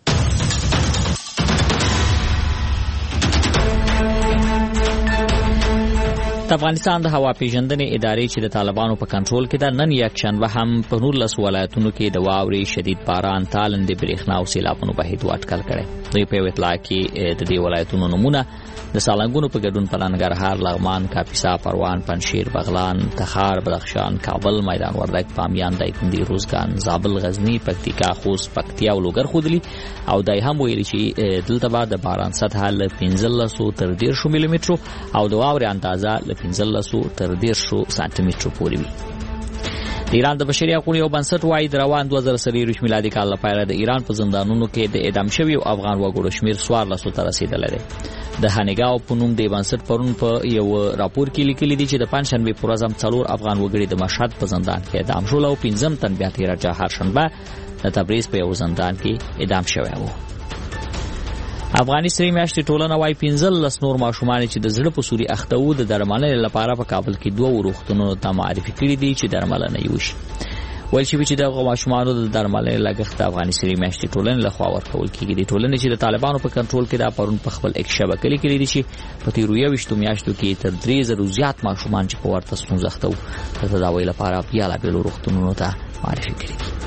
د افغانستان د هوا پیژندنې ادارې چې د طالبانو په کنټرول کې ده نن یک شنبه هم په 19 ولایتونو کې د واورې شدید باران تالندې برېښنا او سیلابونو بهید اټکل کړي. دوی په اطلاع کې د دې ولایتونو نمونه د سالنګونو په ګډون په ننګرهار، لغمان، کاپیسا، پروان، پنجشیر، بغلان، تخار، بدخشان، کابل، میدان وردګ، بامیان، دایکنډي، روزګان، زابل، غزنی، پکتیکا، خوست، پکتیا او لوګر خودلی او دای هم ویلي چې دلته بعد د باران سطح له 1500 تر 150 ملي مترو او د واورې اندازه له 1500 تر 150 سانتي مترو پورې وي. د ایران د بشري حقوقو یو بنسټ وايي د روان 2023 میلادي کال لپاره د ایران په زندانونو کې د اعدام شویو افغان وګړو شمیر 1400 ته رسیدلی دی. د هانګاو په نوم د بنسټ پرون په یو راپور کې لیکلي دي چې د پنځشنبه پر ورځ 4 افغان وګړي د مشهد په زندان کې اعدام شول او 15 تن بیا تیر جهار شنبه د تبریز په یو زندان کې اعدام شوی وو. افغاني سری میاشتې ټولنه وايي 15 نور ماشومان چې د زړه په سوري اخته وو د درملنې لپاره په کابل کې 2 روغتونونو ته معرفي کړي دي چې درملنه یې وشي. ویل شوي چې د ماشومانو د درملنې لګښت د افغاني سری میاشتې ټولنې لخوا ورکول کېږي. د ټولنې چې د طالبانو په کنټرول کې دا پرون په خپل ایک شبکه لیکلي دي چې په تیرو 20 میاشتو کې تر 3000 زیات ماشومان چې په ورته ستونزه اخته وو د تداوی لپاره بیا روغتونونو ته معرفي کړي.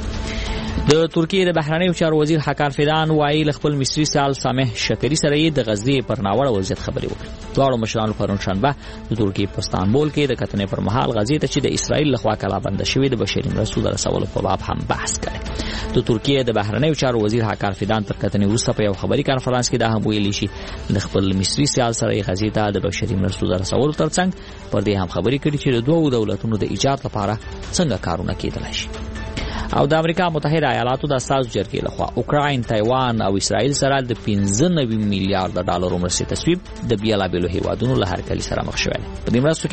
د ترکیه د بهرنیو چارو وزیر حکان فیدان وايي خپل مصری سال سامح شکری سره د غزې پر ناوړه وضعیت خبري وکړه. دواړو مشرانو پرون شنبه د ترکیه په استانبول کې د کتنې پر مهال غزې ته چې د اسرائیل لخوا کلابند شوی د بشري مرستو د رسولو په باب هم بحث کړي. د ترکیه د بهرنیو چارو وزیر حکان فیدان تر کتنې وروسته په یو خبري کانفرنس کې دا هم ویلي چې د خپل مصری سال سره غزې ته د بشري مرستو د رسولو ترڅنګ پر دې هم خبري کړي چې د دوه دولتونو د ایجاد لپاره څنګه کارونه کېدلای شي. او د امریکا متحده ایالاتو د اساس جرګې لخوا اوکراین، تایوان او اسرائیل سره د 95 میلیارډ ډالر مرستې تصویب د بیلابیلو هیوادونو له هرکلي سره مخ شوی. په دې مرستو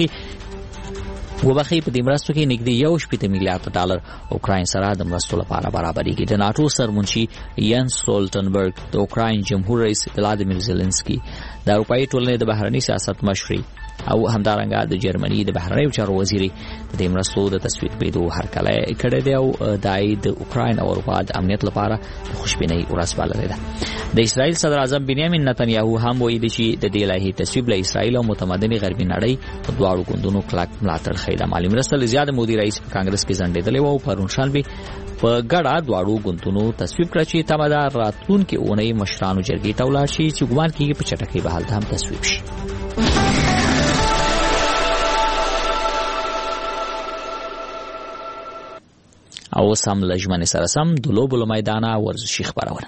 کې نږدې 1.8 میلیارډ ډالر اوکراین سره د مرستو لپاره برابرېږي. د ناتو سرمنشي ینس سولټنبرګ، د اوکراین جمهور رئیس ولادیمیر زيلنسکي، د اروپאי ټولنې د بهرنی سیاست مشري او همدارنګه د جرمني د بهرنیو چارو وزیر د مرستو د تصویب پیدو هرکله کړه دی او د اوکراین او اروپا د امنیت لپاره خوشبینۍ ورځ بللې ده. د اسرائیل صدر اعظم بنیامین نتنیاهو هم وایي چې د دې لایحې تصویب له اسرائیل او متمدنې غربي نړۍ په دواړو ګوندونو کلک ملاتړ خیده. مالی مرسته لزیاده مودي رئیس په کانګرس کې ځنډېدلې او پرون شنبه په ګډه دواړو ګوندونو تصویب کړ چې تمدار راتلونکي اونۍ مشرانو جرګې ته ولاړ شي چې ګومان کېږي په چټکۍ به هلته هم تصویب شي. او سم لجمن سره سم د لوبو له میدانه ورزشي خبرونه.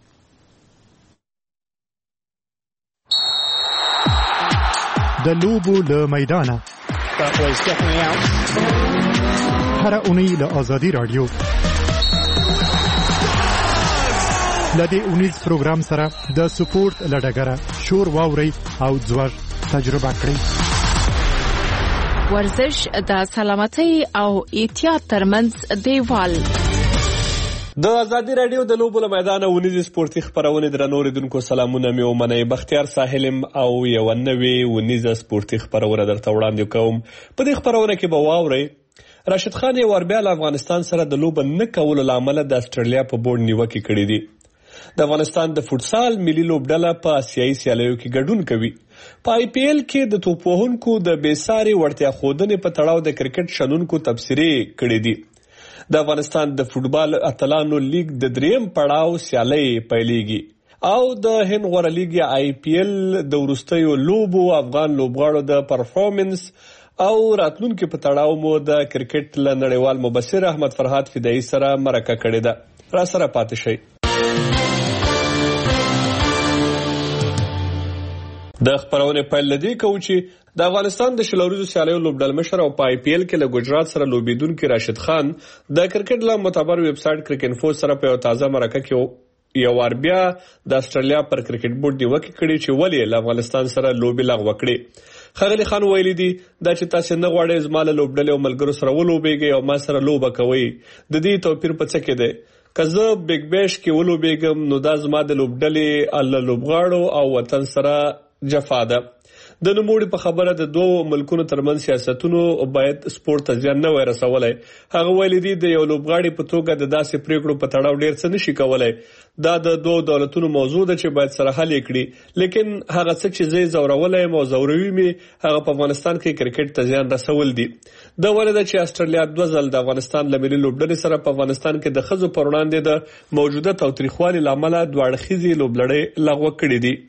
د لوبو له میدانه هر اونۍ له ازادي رادیو لدې اونیز پروګرام سره د سپورت لډګره شور واوري او ځوړ تجربه کړئ. ورزش د سلامتۍ او احتیاط ترمنځ دیوال. د ازادي رادیو د لوبو له میدانه ونیز سپورتي خبرونه درنو ریدونکو سلامونه مې ومنئ. بختیار ساحلم او یو نوې ونیز سپورتي خبرونه درته وړاندې کوم. په دې خبرونه کې به واورئ راشد خان یو بیا له افغانستان سره د لوب نه کولو لامل د استرالیا په بورډ نیوکه کړې دي. د افغانستان د فوتسال ملي لوبډله په آسیایي سیالیو کې ګډون کوي. په آی پی ایل کې د توپ وهونکو د بېساري وړتیا ښودنې په تړاو د کرکټ شنونکو تبصرې کړې دي. د افغانستان د فوټبال اتلانو لیګ د 3م پړاو سیالۍ پیلېږي او د هند غوره لیګ آی پی ایل د وروستیو لوبو افغان لوبغاړو د پرفارمنس او راتلونکو په تړاو مو د کرکټ له نړیوال مبصر احمد فرهاد فدایي سره مرکه کړې ده. را سره پاتې شئ. د خبرونه پیل لدی کوي چې د افغانستان د شلوریزو سیالیو لوبډل مشر او په آی پی ایل کې له ګجرات سره لوبیدونکو راشد خان د کرکټ له معتبر ویب سټ کرکټ انفو سره په تازه مرکه کې یو وار بیا د استرالیا پر کرکټ بورډ نیوکه کړې چې ولې له افغانستان سره لوبي لغوه کړې. خغلی خان ویلي دي دا چې تاسو نه غواړئ زماله لوبډل او ملګرو سره ولوبېږئ او ما سره لوبه کوي. د دې توپیر په څه کې دی؟ که زه بیگ بیش کې ولوبېږم نو دا زما د لوبډلې الله لوبغاړو او وطن سره جفا ده. د نوموړي په خبره د دوه ملکونو ترمنځ سیاستونو باید سپورت ته زیان نه ورسولای. هغه ویلي دي د یو لوبغاړي په توګه د داسې پریکړو په تړاو ډیر څه نشي کولای. دا د دوه دولتونو موضوع ده چې باید سره حل کړي. لیکن هغه څه چې زه زورولای مو زوروي می هغه په افغانستان کې کرکټ ته زیان رسول دي. دا ولدا چې استرالیا دوه ځل د افغانستان له ملي لوبډلې سره په افغانستان کې د خزو پر وړاندې د موجوده تاوتریخوالي لامل دوه اړخیزي لوبډلې لغوه کړې دي.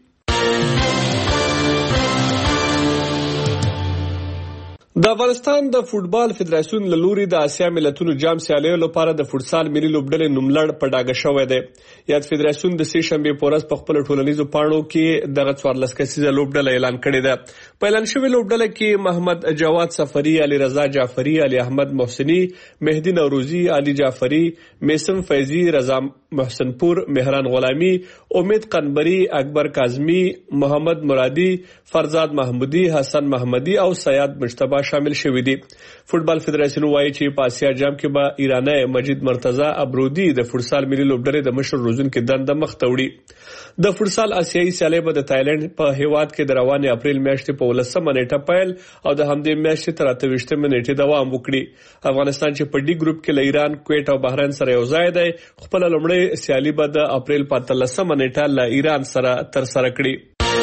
د افغانستان د فوټبال فدراسیون له لوري د اسیا ملتونو جام سیالیو لپاره د فوټسال ملي لوبډلې نوملړ په ډاګه شوی دی. یاد فدراسیون د سې شنبه په ورځ په خپل ټولنیزو پاڼو کې دغه 14 کسیزه لوبډله اعلان کړې ده. په اعلان شوی لوبډله کې محمد جواد سفری، علي رضا جعفری، علي احمد محسنی، مهدی نوروزی، علي جعفری، میسم فیضی، رضا محسن پور، مهران غلامی، امید قنبری، اکبر کاظمی، محمد مرادی، فرزاد محمودی، حسن محمدی او سیاد مجتبی شامل شوی دي. فوټبال فدراسیون وایي چې په اسیا جام کې به ایرانی مجید مرتضی ابرودی د فوټسال ملي لوبډلې د مشر روزونکو دنده مخ ته وړي. د فوټسال آسیایي سیالۍ به د تایلند په هیواد کې د روانې اپریل میاشتې په 19 نیټه پیل او د همدې میاشتې تر 28 نیټې دوام وکړي. افغانستان چې په ډي ګروپ کې له ایران، کویت او بحرین سره یو ځای دی، خپل لومړی سیالي به د اپریل په 13 نیټه له ایران سره تر سره کړي.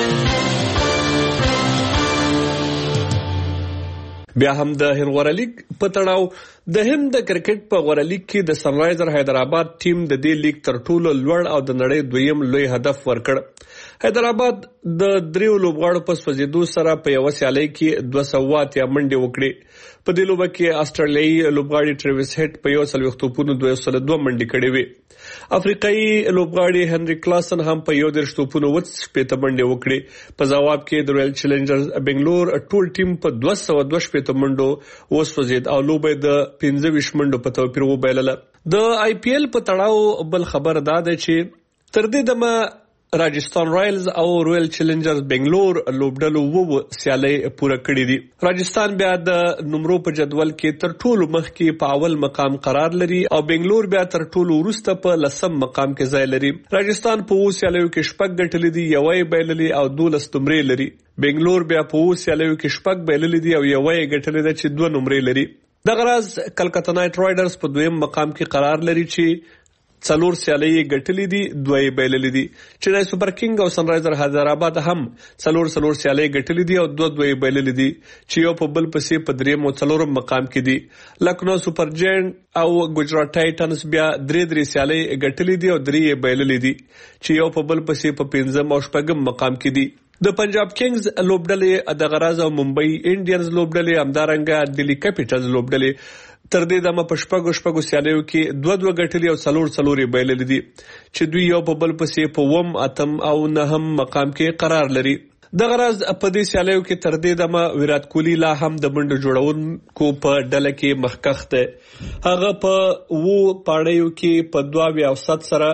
بیا هم د هند غوره لیگ په تړاو د هند د کرکټ په غوره لیگ کې د سنرایزر حیدرآباد ټیم د دې لیگ تر ټولو لوړ او د نړۍ دویم لوی هدف ورکړ. حیدرآباد د دریو لوبغاړو په سوځېدو سره په یو سیالۍ کې 208 منډې وکړې. په دې لوبه کې استرالیایي لوبغاړي ټریویس هیټ په 102 منډې کړې وې. افریقایي لوبغاړي هنري کلاسن هم په 110 منډې وکړې. په جواب کې د رویل چیلنجرز بنگلور ټول ټیم په 222 منډو وسوځید او لوبه د 25 منډو په توپیر وبایلله. د آی پی ایل په تړاو بل خبر دا ده چې تر دې دمه راجستان رایلز او رویل چیلنجرز بنگلور لوبډلو وو سیالي پوره کړې دي. راجستان بیا د نمرو په جدول کې تر ټولو مخکې په اول مقام قرار لري او بنگلور بیا تر ټولو وروسته په 10 مقام کې ځای لري. راجستان په وو سیالیو کې شپږ ګټلې دي، یوې بایللې او 12 نمرې لري. بنگلور بیا په وو سیالیو کې شپږ بایللې دي او یوې ګټلې ده چې 2 نمرې لري. دغه راز کلکته نایټ رایډرز په دویم مقام کې قرار لري چې 4 سیالۍ ګټلې دي، 2 بایللې دي. چنای سپر کینګ او سنرایزر حیدرآباد هم 4 سیالۍ ګټلې دي او 2 بایللې دي چې یو په بل پسې په دریم او څلورم مقام کې دي. لکنو سپر جاینټ او ګجرات ټایټنز بیا 3 سیالۍ ګټلې دي او 3 بایللې دي چې یو په بل پسې په 5 او 6 مقام کې دي. د پنجاب کینگز لوبډلې د غراز او ممبئی انډینز لوبډلې همدارنګه دلی کیپټلز لوبډلې تر دې دمه په شپږو سیالیو کې 2 ګټلې او 4 بایللې دي چې دوی یو په بل پسې په 8 او 9 مقام کې قرار لري. د غراز په دې سیالیو کې تر دې دمه ویرات کوهلی لا هم د منډو جوړونکو په ډله کې مخکښ دی. هغه په 2 پاړیو کې په 2 سره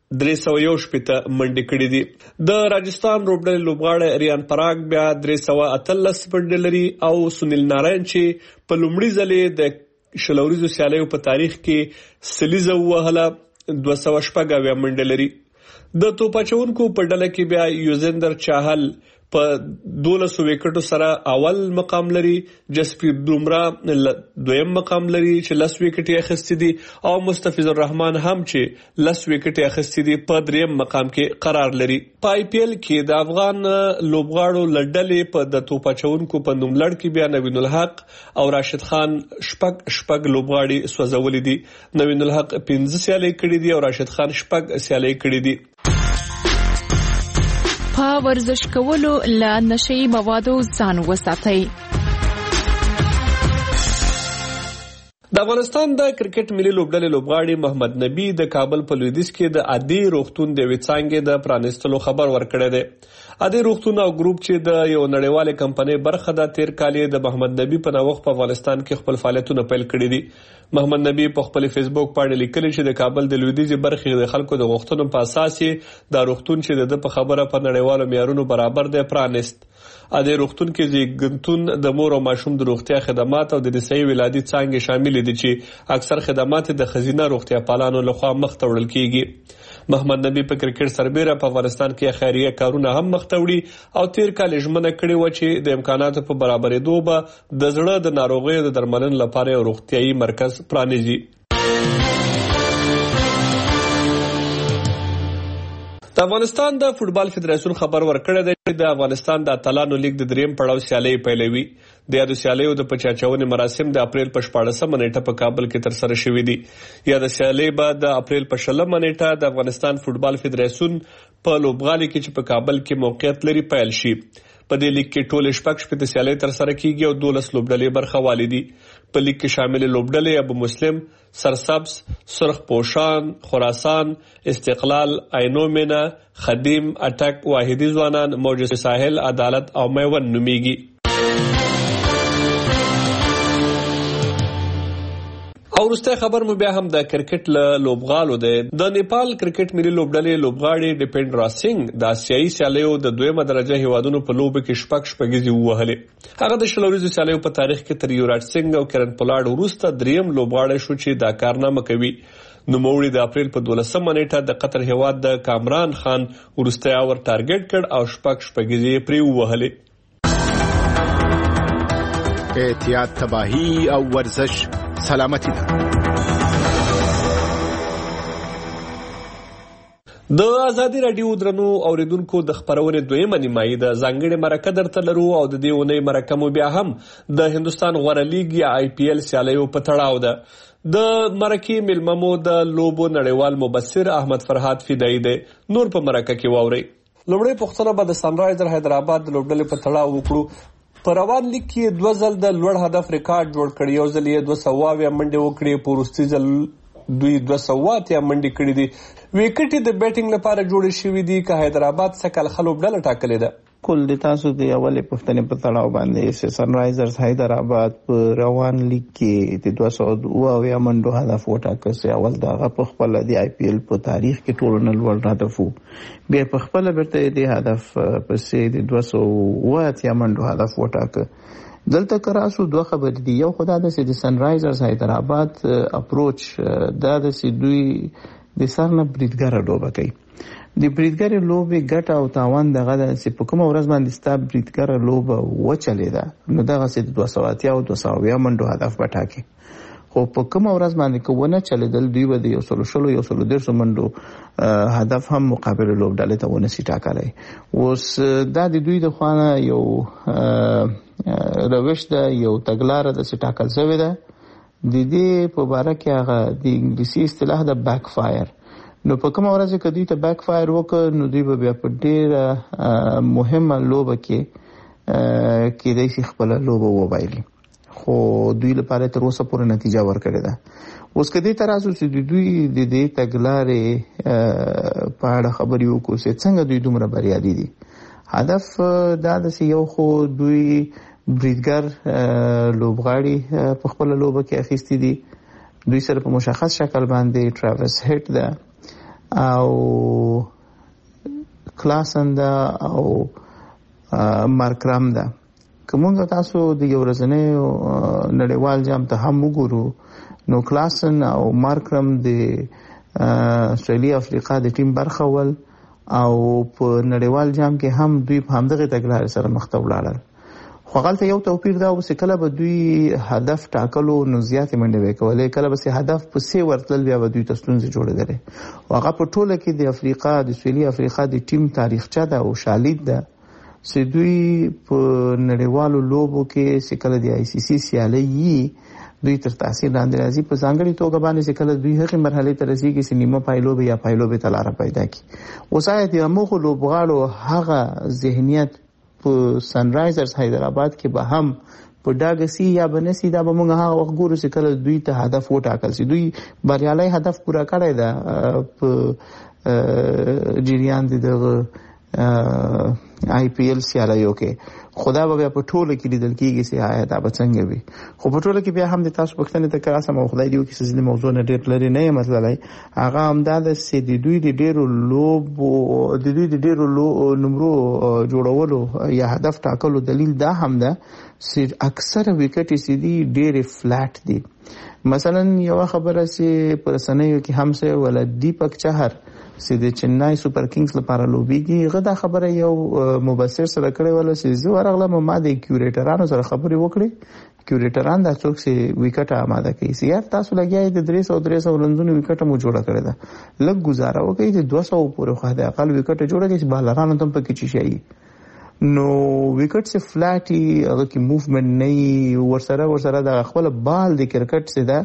318 منډې کړې دي. د راجستان لوبډلې لوبغاړی ریان پراګ بیا 318 منډې لري او سنیل ناراین چې په لومړي ځل د شلوریزو سیالیو په تاریخ کې سلیزه وهله 214 منډې لري. د توپاچونکو په ډله کې بیا یوزندر چاهل په 12 وکټو سره اول مقام لري. جسپریت بومرا دویم مقام لري چې 10 وکټې اخیستې دي او مستفیض الرحمن هم چې 10 وکټې اخیستې دي په دریم مقام کې قرار لري. په آی پی ایل کې د افغان لوبغاړو لړډلې په د توپاچونکو په نوم لړ کې بیا نوین الحق او راشد خان شپږ لوبغاړي سوځولې دي. نوین الحق 15 سیالۍ کړې دي او راشد خان 6 سیالۍ کړې دي. په ورزش کولو له نشئی موادو ځان وساتئ. د افغانستان د کرکټ ملي لوبډلې لوبغاړي محمد نبی د کابل په لویدیځ کې د عادي روغتون د وڅانګې د پرانستلو خبر ورکړی دی. عادي روغتون او ګروپ چې د یو نړیوالې کمپنۍ برخه ده تیر کال د محمد نبی په نوښت په افغانستان کې خپل فعالیتونه پیل کړي دي. محمد نبی په خپل فیسبوک باندې لیکلي چې د کابل د لویدیځ برخې د خلکو د غوښتنو په اساس د روغتون چې د په خبره په نړیوالو معیارونو برابر دی پرانست. عادي روغتون کې زیږنتون د مور او ماشوم د روغتیا خدمات او د نسایي ولادي څانګې شامل دي چې اکثر خدمات د ښځینه روغتیا پالانو لخوا مخ ته وړل کیږي. محمد نبی په کرکټ سربېره په افغانستان کې خیریه کارونه هم مخ ته وړي او تیر کال ژمنه کړې و چې د امکاناتو په برابرېدو به د زړه د ناروغیو د درملنې لپاره یو روغتیايي مرکز پرانیزي. د افغانستان د فوټبال فدراسیون خبر ورکړی دی چې د افغانستان د اتلانو لیګ د دریم پړاو سیالۍ پیلوي. د یادو سیالیو د پچاچونې مراسم د اپریل په 14 نیټه په کابل کې ترسره شوي دي. یا د سیالۍ به د اپریل په 16 نیټه د افغانستان فوټبال فدراسیون په لوبغالي کې چې په کابل کې موقعیت لري پیل شي. په دې لیګ کې ټول شپږ سیالۍ ترسره کیږي او 12 لوبډلې برخه والي دي. په لیګ کې شامل لوبډلې ابو مسلم، سرسبز، سرخ پوشان، خراسان، استقلال، عینو مینا، خدیم، اټک، واحدی ځوانان، موج ساحل، عدالت او میون نومیږي. او وروسته خبر مو بیا هم د کرکټ له لوبغالو دی. د نیپال کرکټ ملي لوبډلې لوبغاړي ډیپندرا سنگ د آسیایي سیالیو د 2مه درجه هیوادونو په لوبو کې شپږیزې ووهلې. هغه د شلوریزو سیالیو په تاریخ کې تر یوراج سنگ او کرن پولاډ وروسته دریم لوبغاړی شو چې دا کارنامه کوي. نوموړي د اپریل په 12 نیټه د قطر هیواد د کامران خان وروسته اور ټارګټ کړ او شپږیزې پرې ووهلې. احتیاط، تباہی او ورزش سلامتی ده. د ازادي رادیو درنو اوریدونکو د خبرونې دویمه نیمایي د ځانګړي مرکه درته لرو او د دې اونۍ مرکه مو بیا هم د هندستان غوره لیګ یا IPL سیالیو په تړاو ده. د مرکې میلمه مو د لوبو نړیوال مبصر احمد فرهاد فدایي دی. نور په مرکه کې واورئ. لومړی پوښتنه به د سنرایزر حیدرآباد د لوبډلې په تړاو وکړو. په روان لیګ کې 2 ځل د لوړ هدف ریکارډ جوړ کړی. یو ځل یې 200 منډې وکړې، په وروستي ځل دوی 200 منډې کړې دي. ویکټې د بیټینګ لپاره جوړې شوې دي که حیدرآباد سکل لوبډله ټاکلې ده. کل د تاسو د اولې پوښتنې په تړاو باندې سنرایزرز حیدرآباد په روان لیګ کې د 200 منډو هدف وټاکه چې اول دغه په خپل د IPL په تاریخ کې ټول نه لوړ هدف وو. بیا په خپل برته د هدف پسې د 200 منډو هدف وټاکه. دلته کراسو دوه خبرې دي. یو خدای د سنرایزرز حیدرآباد اپروچ دا د دوی د سرنه بریدګر لوبه کوي. د بریدګر لوبې ګټه او تاوان دغه چې په کومه ورځ باندې ستا بریدګر لوبه وچلېده نو دغه چې 200 او 200 منډو هدف وټاکي. خو په کومه ورځ باندې کوونه چلېدل دوی به د 100 منډو هدف هم مقابل لوبډلې ته ونسي ټاکلی. اوس دا د دوی د خوانه یو روش ده، یو تګلاره ده چې ټاکل شوې ده. د دې په باره کې هغه د انګلیسي اصطلاح د بیک فایر. نو په کومه ورځ کې دوی ته بیک فایر وکړ نو دوی به بیا په ډېره مهمه لوبه کې کېدای شي خپله لوبه وبایلي. خو دوی لپاره تر اوسه پورې نتیجه ورکړې ده. اوس که دې ته راسو چې دوی د دې تګلارې په اړه خبرې وکړو چې څنګه دوی دومره بریالي دي. هدف دا ده چې یو خو دوی بریدګر لوبغاړي په خپله لوبه کې اخیستي دي. دوی سره په مشخص شکل باندې ټراویس هیټ ده او کلاسن ده او مارکرام ده. که مونږ تاسو د یو ورځنی نړیوال جام ته هم وګورو نو کلاسن او مارکرام د استرالیا افریقا د ټیم برخه ول او په نړیوال جام کې هم دوی په همدغه تګلارې سره مخ ته ولاړل. خو هغلته یو توپیر دا و چې کله به دوی هدف ټاکلو نو زیاتې منډې به یې کولې، کله به چې هدف پسې ورتلل بیا به دوی ته ستونزې جوړېدلې. او هغه په ټوله کې د افریقا د سویلي افریقا د ټیم تاریخچه ده او شالید ده چې دوی په نړیوالو لوبو کې چې کله د ICC سیالۍ دوی تر تاثیر لاندې راځي. په ځانګړې توګه باندې چې کله دوی هغې مرحلې ته رسېږي چې نیمه پایلوبې یا پایلوبې ته لاره پیدا کړي. اوس آیا د همغو لوبغاړو هغه ذهنیت په سنرایزرز حیدرآباد کې به هم په ډاګسي یا بنسي دا به موږ هغه وخت ګورو چې کله دوی ته هدف وټاکل شي، دوی بریالي هدف پورا کړی دا په جریان دي د IPL سیالیو کې. خدا به په ټوله کې لیدل کېږي چې آیا دا به څنګه وي. خو په ټوله کې بیا هم د تاسو پوښتنې ته کراسم او خدای دې وکړي چې د موضوع نه ډېر لرې نه یم تللی. هغه همدا ده چې د دوی د ډېرو نمرو جوړولو یا هدف ټاکلو دلیل دا هم ده چې اکثره وکټې چې دي ډېرې فلیټ دي. مثلا یو خبره چې په رسنیو کې هم څه ولا دیپک چهر چې د چنای سوپر کینګز لپاره لوبيږي، هغه دا خبره یو مبصر سره کړې ولا چې زه ورغلم ما د کیوریټرانو سره خبرې وکړې. کیوریټران دا څوک چې وکټ آماده کوي چې یار تاسو لګیاي د 300 لندونو وکټ مو جوړه کړې ده، لږ گزاره وکړئ د 200 پورې خو د اقل وکټ جوړه کړئ چې بالرانو تم پکې چی شي. نو وکټ سے فلیټي هغه کی موومنت نه ورسره د خپل بال د کرکټ سے دا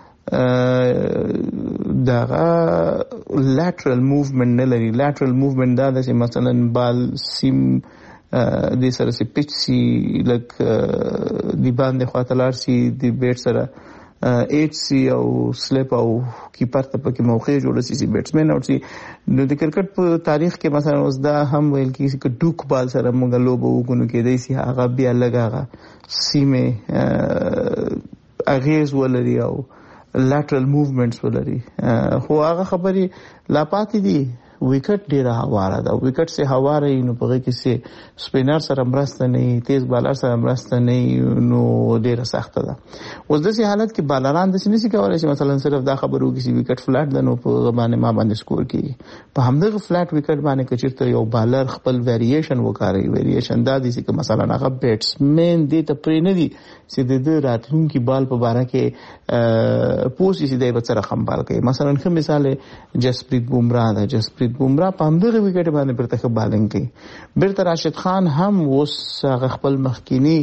دغه لاترل موومنت نه لري. لاترل موومنت دا چې مثلا بال سیم د سره سي پچ سي لک دی باندې خاطلار سي دی بیټ سره ایچ سی او سلیپ او کیپر ته پکې موقع جوړ سي بیټسمن او سي. نو د کرکټ په تاریخ کې مثلا اوس دا هم ویل کیږي چې ډوک بال سره موږ لوبو وګونو کېدای سي هغه بیا لګاغه سیمه اغیز ولري او lateral movements ولري. خو هغه خبرې لا پاتې دي. وکټ ډیره هواره ده، وکټ سه هواره نو په کې سه سپینر سره مرسته نه، تیز بالر سره مرسته نه، نو ډیره سخته ده. اوس د سي حالت کې بالران د سنسي کولای شي مثلا صرف دا خبرو کې چې وکټ فلټ ده نو په باندې ما باندې سکور کیږي. په همدغه فلټ وکټ باندې کچرته یو بالر خپل ویریشن وکاري. ویریشن دا دي چې مثلا هغه بیټسمن دې ته پرې نه دي چې د راتلونکي بال په باره کې پوسی سي دی به سره خم بال کوي. مثلا کوم مثال جسپریت بومراه ده. جسپریت بومراه په همدغه وکټ باندې پرته بالنګ کوي. بیرته راشد خان هم اوس خپل مخکینی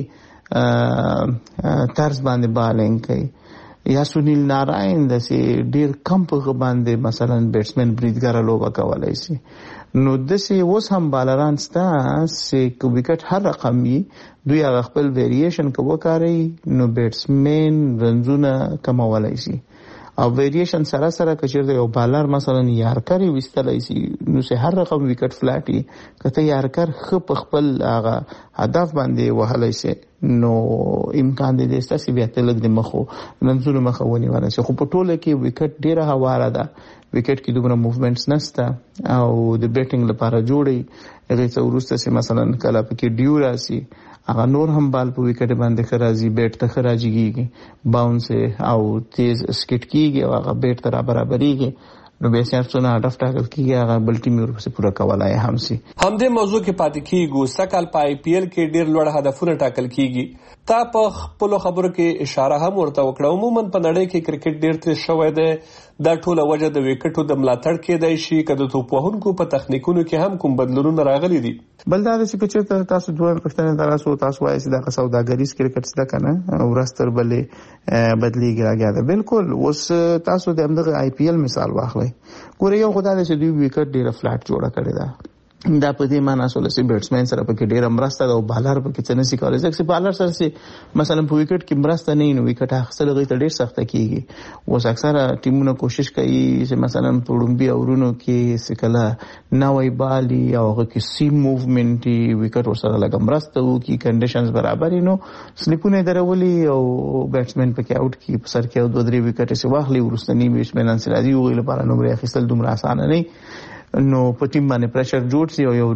طرز باندې بالنګ کوي. یا سنیل ناراین د سي ډیر کم په باندې مثلا بیټسمن بریدګر لوبه کولای شي. نو د سي اوس هم بالران ستا چې وکټ هر رقم وي دوی هغه خپل ویریشن کوي نو بیټسمن رنزونه کمولای شي. او ویریشن سره سره کچیرته یو بالر مثلا یارکر وستلای شي نو سه هر رقم وکټ فلټي کته یارکر خپ خپل هغه هدف باندې وهلای شي نو امکان دې ستاسو بیا تلګ د مخو منځونو مخونی ولا شي. خو په ټوله کې وکټ ډیره هواره ده، وکټ کې دومره موومنټس نشته او د بیټینګ لپاره جوړي هغه څو ورسته سي مثلا کله پکې ډیو راسي هغه نور هم بال په وکټ باندې خراجي بیټ ته خراجيږي باونس او تیز سکټ کیږي او هغه بیټ ته برابرېږي. نو به سرڅونه هدف ټاکل کیږي هغه بل ټیم ورپسې پوره کولای هم سي. همدې موضوع کې پاتې کیږو. سکهال په IPL کې ډیر لوړ هدفونه ټاکل کیږي. تا په خپل خبرو کې اشاره هم ورته وکړه. عموما په نړۍ کې کرکټ ډیر تیز شوی دی. دا ټوله وجه د وکټو د ملاتړ کېدای شي کله توپ وهونکو په تخنیکونو کې هم کوم بدلونونه راغلي دي. بل دا چې تاسو دوه پښتنه تاسو وایي چې دا سوداګریز کرکټ څه کنه ورستر بلې بدلیږي راګه ده. بالکل اوس تاسو د همدغه IPL مثال واخلئ. ګوره یو خدای دې دوی وکټ ډیره فلټ جوړه کړی ده. دا په دې معنی سره چې بیټسمن سره پکې ډیره مرسته ده او بالر پکې څه نشي کولای. ځکه چې بالر سره چې مثلا په وکټ کې مرسته نه نو وکټ اخیستل غي ته ډیر سخته کیږي. اوس اکثره ټیمونه کوشش کوي چې مثلا په لومبي اورونو کې سکله نوې بالي او هغه کې سیم موومنت وکټ ورسره لګم مرسته وکي کنډیشنز برابر نو سلیپونه درولي او بیټسمن پکې آوټ کی په سر کې او 2-3 وکټ سي واخلي ورستنی بیټسمن انسرادي ویل لپاره نو اخیستل دومره اسانه نه. نو په ټیم باندې پریشر جوړ شي او یو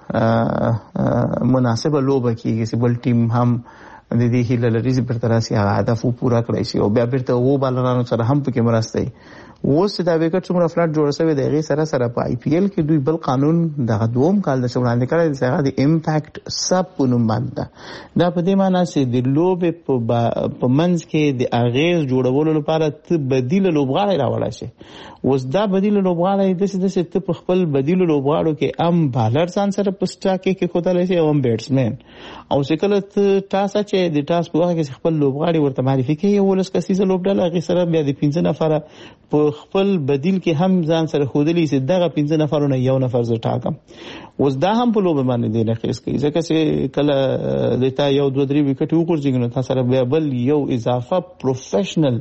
ډیره مناسبه لوبه کیږي چې بل ټیم هم د دې هیله لري چې پر تراسي هدف پورا کړی شي او بیا بیرته وو بالرانو سره هم پکې مرسته وي. اوس دا وکټ څومره فلټ جوړ شوی دی غي سره سره په IPL کې دوی بل قانون د دوم کال د وړاندې کړی دی چې د امپیکټ سب په نوم باندې دا په دې معنی چې د لوبې په منځ کې د اغیز جوړولو لپاره ته بدیل لوبغاړی راوړای شي. اوس دا بدیل لوبغاړی د څه ته په خپل بدیل لوبغاړو کې ام بالر ځان سره پسټا کې خدای شي او ام بیټسمن او شکل ته تاسو چې د تاسو په وخت کې خپل لوبغاړي ورته معرفي کوي ولس کسي لوبډاله غي سره بیا د 15 نفر په په خپل بدیل کې هم ځان سره خودلی چې دغه 15 نفرونه یو نفر زه ټاکم. اوس دا هم په لوبه باندې دی نقیس کوي ځکه چې کله د تا یو 2-3 وکټ وګورځي نو تاسو سره بل یو اضافه پروفیشنل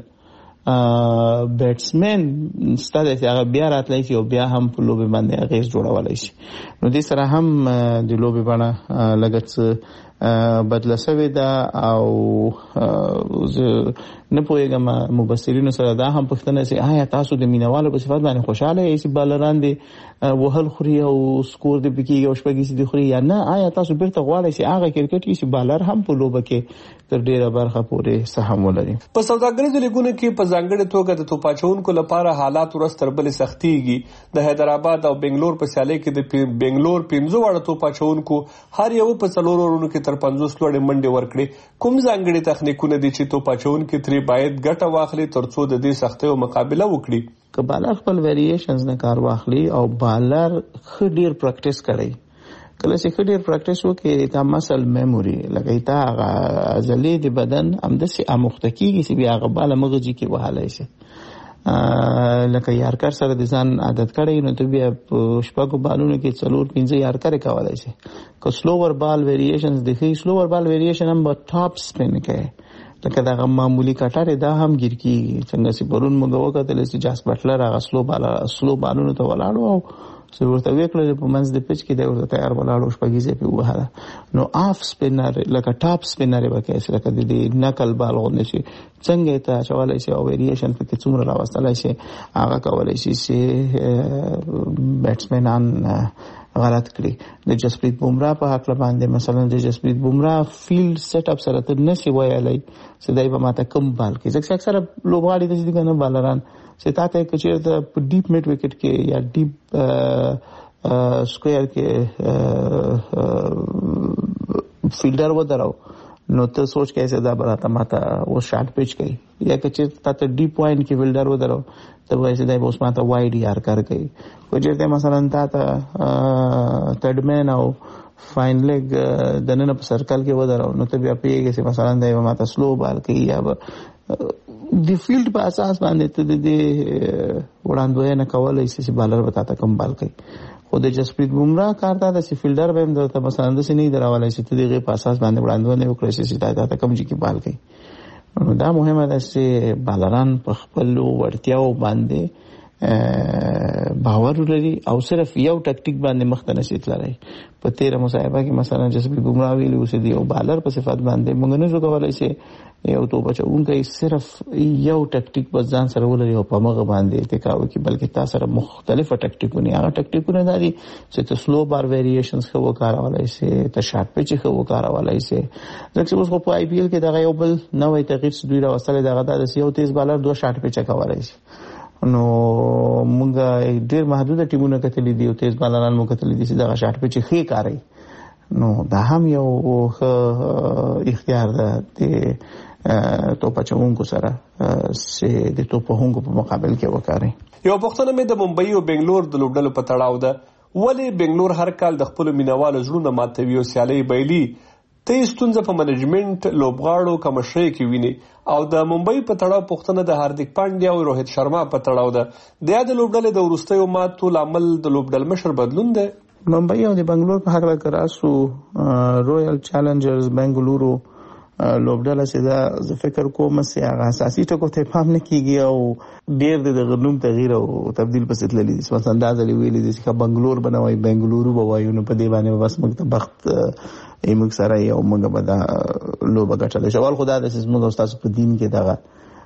بیټسمن ستاسو هغه بیا راتلای شي او بیا هم په لوبه باندې اغیز جوړولای شي. نو دې سره هم د لوبه باندې لګت بدله شوې ده او نه پوهیږم مبصرینو سره دا هم پوښتنه سي آیا تاسو د مینوالو په صفات باندې خوشاله یې چې بالران دي وهل خوري او سکور دې پکې او شپږی دي خوري یا نه آیا تاسو بیرته غواړئ چې هغه کرکټ چې بالر هم په لوبه کې تر ډیره برخه پورې سهم ولري. په سوداګریزو لیګونو کې په ځانګړي توګه د توپاچونکو لپاره حالات ورځ تر بلې سختيږي. د حیدرآباد او بنگلور په سیالي کې د بنگلور 15 واړه توپاچونکو هر یو په 4 ورونو کې تر 50 لوړې منډې ورکړي. کوم ځانګړي تخنیکونه دي چې توپاچونکو ترې باید ګټه واخلي ترڅو د دې سختیو مقابله وکړي؟ که بالر خپل ویریشنز نه کار واخلي او بالر ډیر پریکټیس کوي کله چې ډیر پریکټیس وکړي تا مسل میموري لګي تا عضلې د بدن همداسې امختکیږي چې بیا هغه بالا مغزي کې وهلای شي لکه یارکر سره د ځان عادت کړی نو ته بیا شپږو بالونو کې 4-5 یارکر کولای شي. که سلوور بال ویریشنز د سلوور بال ویریشن هم په ټاپ سپین کې لکه دا معمولی کټاره دا هم ګیر کیږي څنګه چې پرون موږ وکړل چې جاس بټلر هغه سلو بالونو ته ولاړو او څو ورته وکړل په منځ د پچ کې دا ورته تیار ولاړو شپږیزه په وهره نو اف سپینر لکه ټاپ سپینر وکړي چې لکه د نقل بال غونډه شي څنګه ته چوالای شي او ویریشن په کې څومره راوستلای شي هغه کولای شي چې بیټسمنان غلط کړی. د جسپریت بومرا په حق باندې مثلا د جسپریت بومرا فیلډ سیټ اپ سره ته نشي وایلای چې دای په ماته کم بال کې ځکه اکثر لوبغاړي د دې کنه بالران چې تاسو کې چیرته په ډیپ میډ وکټ کې یا ډیپ سکوير کې فیلډر ودراو نو ته سوچ کیسه دا براته ماته و شارټ پچ کوي یا که چې تاسو ډیپ پوینټ کې فیلډر ودراو ته وایي چې دا اوس ماته وایډ یار کار کوي. خو چې مثلا تاسو تډمن او فاین لیګ د نن په سرکل کې ودراو نو ته بیا پیږي چې مثلا دا ماته سلو بال کوي یا د فیلډ په اساس باندې ته د وړاندوینه کولای شي چې بالر وتا ته کم بال کوي. خو د جسپریت بومرا کار دا چې فیلډر به هم درته مثلا د سینې دراولای شي ته دغه په اساس باندې وړاندوینه وکړي چې دا کم جی کې بال کوي. دا مهمه ده چې بالران په خپل ورتیاو باندې باور لري او صرف یو ټاکټیک باندې مخ ته نشي تللی. په تیر مصاحبه کې مثلا جسپریت بومرا ویلي اوس دی او بالر په صفات باندې موږ نه جوړولای شي یو تو بچونکي صرف یو ټاکټیک په ځان سره ولري او په مغه باندې اتکاو کې بلکې تاسو سره مختلفه ټاکټیکونه هغه ټاکټیکونه دي چې ته سلو بار ویریشنز خو وکړولای شي ته شارټ پچ خو وکړولای شي. ځکه اوس په آی پی ایل کې دا یو بل نوې تغییر دوی راوستل دا د یو تیز بالر 2 شارټ پچ کولای شي. نو موږ ډیر محدود ټیمونه کتلې دي او تیز بالران مو کتلې دي چې دا شارټ پچ خې کاری نو دا هم یو اختیار ده توپچونکو سره چې د توپهونکو په مقابل کې وکړي. یو پښتنه مې د ممبئی او بنگلور د لوبډلو په تړاو ده ولې بنگلور هر کال د خپل مینوالو زړونه ماتوي او سیالي بایلي ته ستونزه په منیجمنت لوبغاړو کمشري کې ویني او د ممبئی په تړاو پښتنه د هاردیک پانډیا او روهیت شرما په تړاو ده د یاد لوبډلې د ورستیو ماتو لامل د لوبډل مشر بدلون ده. ممبئی او د بنگلور په حق راکراسو رویل چیلنجرز بنگلورو لوبډله چې دا زه فکر کوم چې هغه اساسي ټکو ته پام نه کیږي او ډیر د غنوم تغییر او تبديل پسې تللی دي. مثلا انداز لوي دي چې بنگلور بنوي بنگلورو بوایو نو په دې باندې بس موږ ته بخت ایمک سره یو موږ به دا لوبه ګټل شوال خدای د سیس موږ استاد په دین کې دا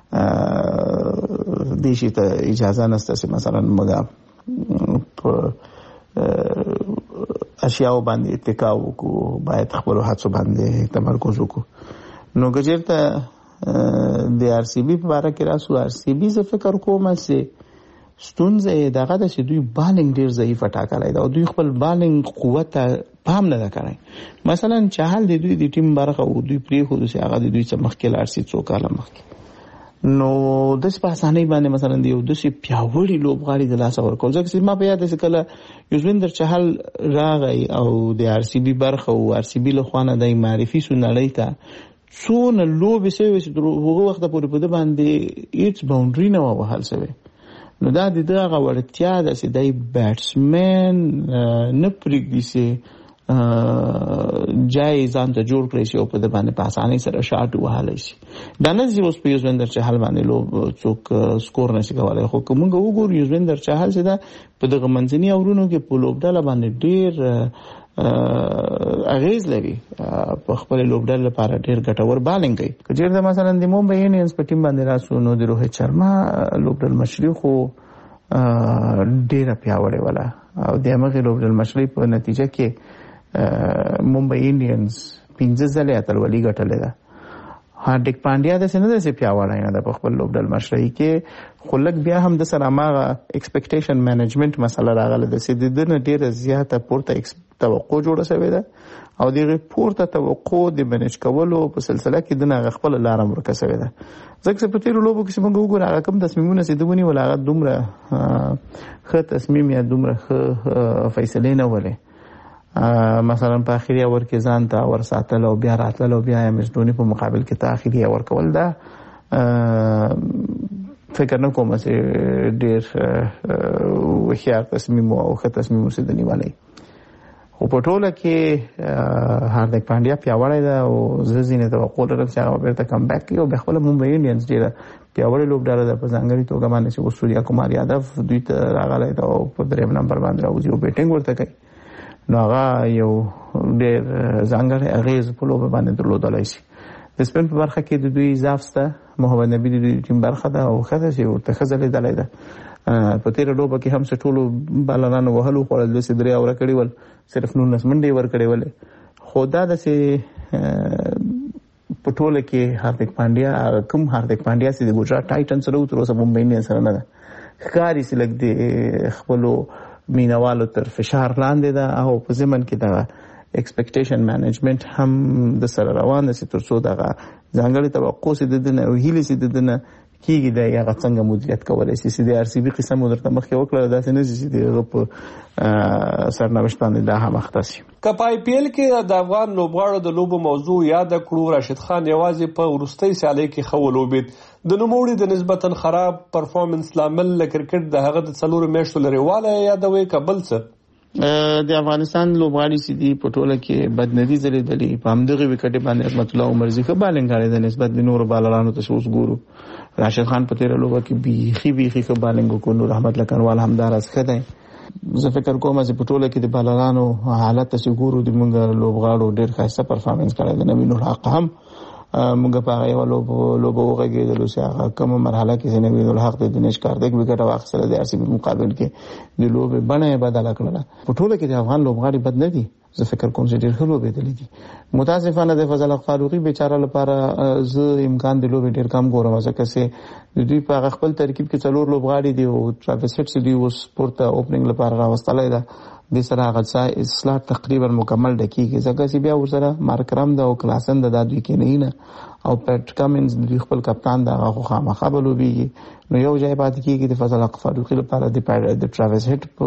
دیشي ته اجازه نشته چې مثلا موږ په اشیاء باندې اتکا وکړو باید خپل هڅو باندې تمرکز وکړو. نو ګجرته د آر سی بی په اړه کې راسو آر سی بی زه فکر کوم چې ستونزه دغه د دوی بالینګ ډیر ضعیف ټاکلای دا او دوی خپل بالینګ قوت پام نه کړی. مثلا چهل د دوی د ټیم برخه او دوی پری خو د هغه د دوی څخه مخکې آر سی څو کاله مخکې نو د سپاسانه باندې مثلا د یو دسي پیاوړي لوبغاړي د لاس ورکول ځکه ما په یاد ده کله یوزویندر چهل راغی او د آر سی بی برخه او آر سی بی له خوانه د معرفي سنړی ته څونه لوبې سوي چې هغه وخت پورې په د باندې هیڅ باونډري نه وهل سوي نو دا د دغه وړتیا ده چې دی بیټسمین نه پرېږدي چې جای ځان ته جوړ کړی شي او په د باندې په اسانۍ سره شاټ وهلی شي. دا نه چې اوس په یوزویندر چهل باندې څوک سکور نشي کولی، خو که موږ وګورو یوزویندر چهل چې دا په دغه منځني اورونو کې په لوبډله باندې ډېر اغیز لري، په خپل لوبډله لپاره ډېر ګټور بالینګ کوي. که چېرته مثلا د ممبئی انډینز په ټیم باندې راسو نو د روهیت شرما لوبډل مشري خو ډېره پیاوړې وله او د همغې لوبډل مشري په نتیجه کې ممبئی انډینز 15 ځلې اتلولي ګټلې ده. هاردیک پانډیا داسې نه داسې پیاوړی نه ده په خپل لوبډل مشرۍ کې، خو لږ بیا هم د سره هماغه ایکسپیکټیشن مینجمنټ مسله راغله ده چې د ده نه ډېره زیاته پورته توقع جوړه شوې ده او د هغې پورته توقع د منیج کولو په سلسله کې د نه هغه خپله لاره ورکه شوې ده. ځکه چې په تېرو لوبو کې چې موږ وګورو هغه کوم تصمیمونه چې ده ونیول هغه دومره ښه تصمیم یا دومره ښه فیصلې نه ولې. مثلا په اخري اور کې ځان ته اور ساتل او بیا راتلل او بیا ایم ایس دھوني په مقابل کې ته اخري اور کول، دا فکر نه کوم چې ډېر هوښیار تصمیم او ښه تصمیم اوسې د نیولی. خو په ټوله کې هاردیک پانډیا پیاوړی ده او زه ځینې توقع لرم چې هغه بېرته کم بیک کړي او بیا خپله ممبئی انډینز ډېره پیاوړې لوبډله ده په ځانګړې توګه باندې چې اوس سوریا کمار یادو دوی ته راغلی ده او په 3 نمبر باندې راوځي او بیټینګ ورته کوي. نو هغه یو ډېر ځانګړی اغیز په لوبه باندې درلودلی شي. د سپین په برخه کې د دوی اضاف شته، محمد نبي د دوی ټیم برخه ده او ښه ده چې ورته ښه ځلېدلی ده. په تېره لوبه کې هم چې ټولو بالرانو وهلو خوړل داسې 3 اوره کړي ول، صرف 19 منډې یې ورکړې ولې. خو دا داسې په ټوله کې هاردیک پانډیا کوم هاردیک پانډیا چې د ګجرات ټایټن سره و تر اوسه ممبئی انډینز سره نه ده، ښکاري چې لږ د خپلو مینوالو تر فشار لاندې ده او په ضمن کې دغه ایکسپیکټیشن مینجمنټ هم د سره روان ده چې تر څو دغه ځانګړې توقع چې د ده نه او هیلې چې د ده نه کېږي دی هغه څنګه مدیریت کولی شي. چې د آر سی بي قصه مو درته مخکې وکړه، داسې نه شي چې د هغه په سرنوشت باندې دا هم اخته شي. که په آی پی ایل کې د افغان لوبغاړو د لوبو موضوع یاده کړو، راشد خان یوازې په وروستۍ سیالۍ کې ښه ولوبېد. د نوموړي د نسبتا خراب پرفارمنس لامل له کرکټ د هغه د 4 میاشتو لرېوالی یادوي که بل څه؟ د افغانستان لوبغاړي چې دي په ټوله کې بد نه دي ځلېدلي. په همدغې وکټې باندې عصمت الله عمرزي ښه بالینګ کړی دی نسبت د نورو بالرانو ته چې اوس ګورو. راشد خان په تېره لوبه کې بیخي ښه بالینګ وکړو. نور احمد لکنوال همداراز ښه دی. زه فکر کوم چې په ټوله کې د بالرانو حالت ته چې ګورو د موږ لوبغاړو ډېر ښایسته پرفارمنس کړی دی. نوین الحق هم موږ په هغه یوه لوبه وغږېدلو چې هغه کومه مرحله کې چې نوین الحق د دنیش کاردک وکټه واخیستله د آر سی بي مقابل کې د لوبې بڼه یې بدله کړله. په ټوله کې د افغان لوبغاړي بد نه دي، زه فکر کوم چې ډېر ښه لوبېدلي دي. متاسفانه د فضل حق فاروقي بیچاره لپاره زه امکان د لوبې ډېر کم ګورم، ځکه چې د دوی په هغه خپل ترکیب کې 4 لوبغاړي دي او ټراویس هیډ چې دوی اوس پورته اوپننګ لپاره راوستلی ده د سره هغه اصلاح تقریبا مکمل ډکېږي، ځکه چې بیا ورسره مارکرم ده او کلاسن ده دا دوی کې نه او پیټ کامنز دوی خپل کپتان ده هغه خو خامخا به لوبېږي. نو یو ځای پاتې کېږي د فضل حق فاروقي لپاره د ټراویس هیډ په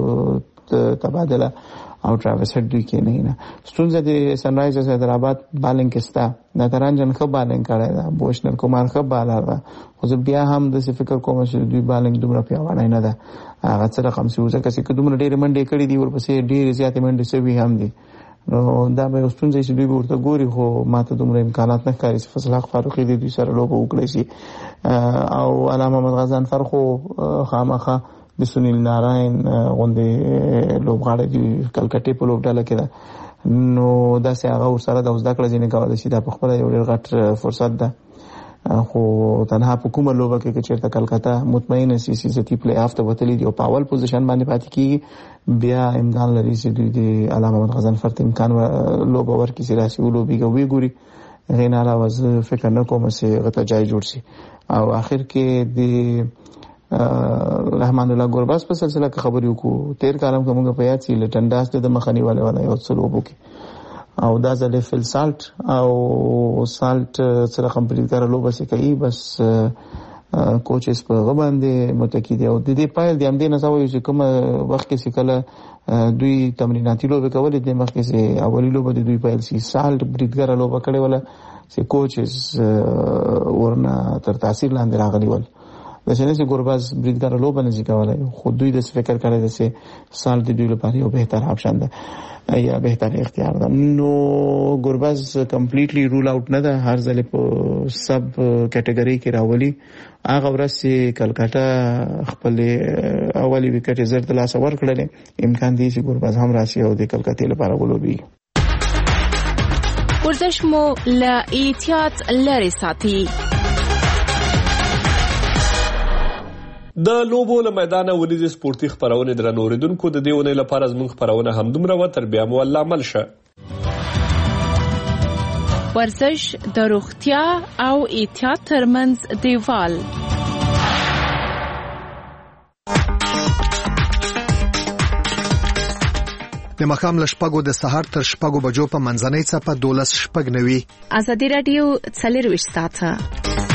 تبادله او ټراویس هیډ دوی کې نه. ستونزه د سنرایزرز حیدرآباد بالینګ کې شته. نترنجن ښه بالینګ کړی ده، بوشنر کمار ښه بالر ده، خو زه بیا هم داسې فکر کوم چې دوی بالینګ دومره پیاوړی نه ده. هغه څه رقم چې ځکه چې که دومره ډېرې منډې کړي دي ورپسې ډېرې زیاتې منډې شوي هم دي، نو دا به یو ستونزه چې دوی به ورته ګوري. خو ما ته دومره امکانات نه ښکاري چې فضل حق فاروقي د دوی سره لوبه وکړی شي. او علامه محمد غضنفر خو خامخا د سنیل ناراین غوندې لوبغاړی دی کلکټې په لوبډله کې ده، نو داسې هغه ورسره د زده کړه ځینې کولی شي. دا په خپله یو ډېر غټ فرصت ده. خو تنها په کومه لوبه کې که چېرته کلکته مطمئنه شي چې ذاتي پلی آف ته وتلي دي او په اول پوزیشن باندې پاتې کېږي، بیا امکان لري چې دوی د علامه محمد غضنفر ته امکان لوبه ورکړي چې راسي ولوبېږي او ویې ګوري. هغې نه علاوه زه فکر نه کوم چې هغه ته جای جوړ شي. او آخر کې د رحمان الله ګورباس په سلسله کې خبرې وکړو. تېر کال هم که موږ په یاد شي لټن ډاس د مخه نیولی ولی یو څه لوبو کې، او دا ځل فل سالټ او سالټ څه رقم بریدګر لوبه چې کوي بس کوچز په هغه باندې متکي دي. او د دې پایل د همدې نه څه وایو چې کومه وخت کې چې کله دوی تمریناتي لوبې کولې د مخکې چې اولي لوبه د دوی پیل شي سالټ بریدګر لوبه کړې وله چې کوچز ورنه تر تاثیر لاندې راغلي ول. د شنه ګورباز بریدګر لوبه نه ځکولای خو دوی د فکر کړی چې سال د دوی لپاره یو بهتر اپشن ده یا بهتر اختیار ده. نو ګورباز کمپلیټلی رول اوټ نه ده، هر ځل په سب کټګوري کې راولي. هغه ورځ چې کلکاتا خپل اولی وکټ زر د لاس ور کړل، امکان دی چې ګورباز هم راشي او د کلکاتې لپاره ولوبي. ورزش مو له احتیاط لري ساتي. د لوبو له میدانه ونیزې سپورتي خپرونې درنو اوریدونکو، د دې ونې لپاره زموږ خپرونه همدومره وه. تر بیا مو الله مل شه. ورزش د روغتیا او احتیاط ترمنځ دیوال. د مخام له شپږو د سهار تر شپږو بجو په منځنۍ څپه 12:09. ازادي راډیو 24 ساعته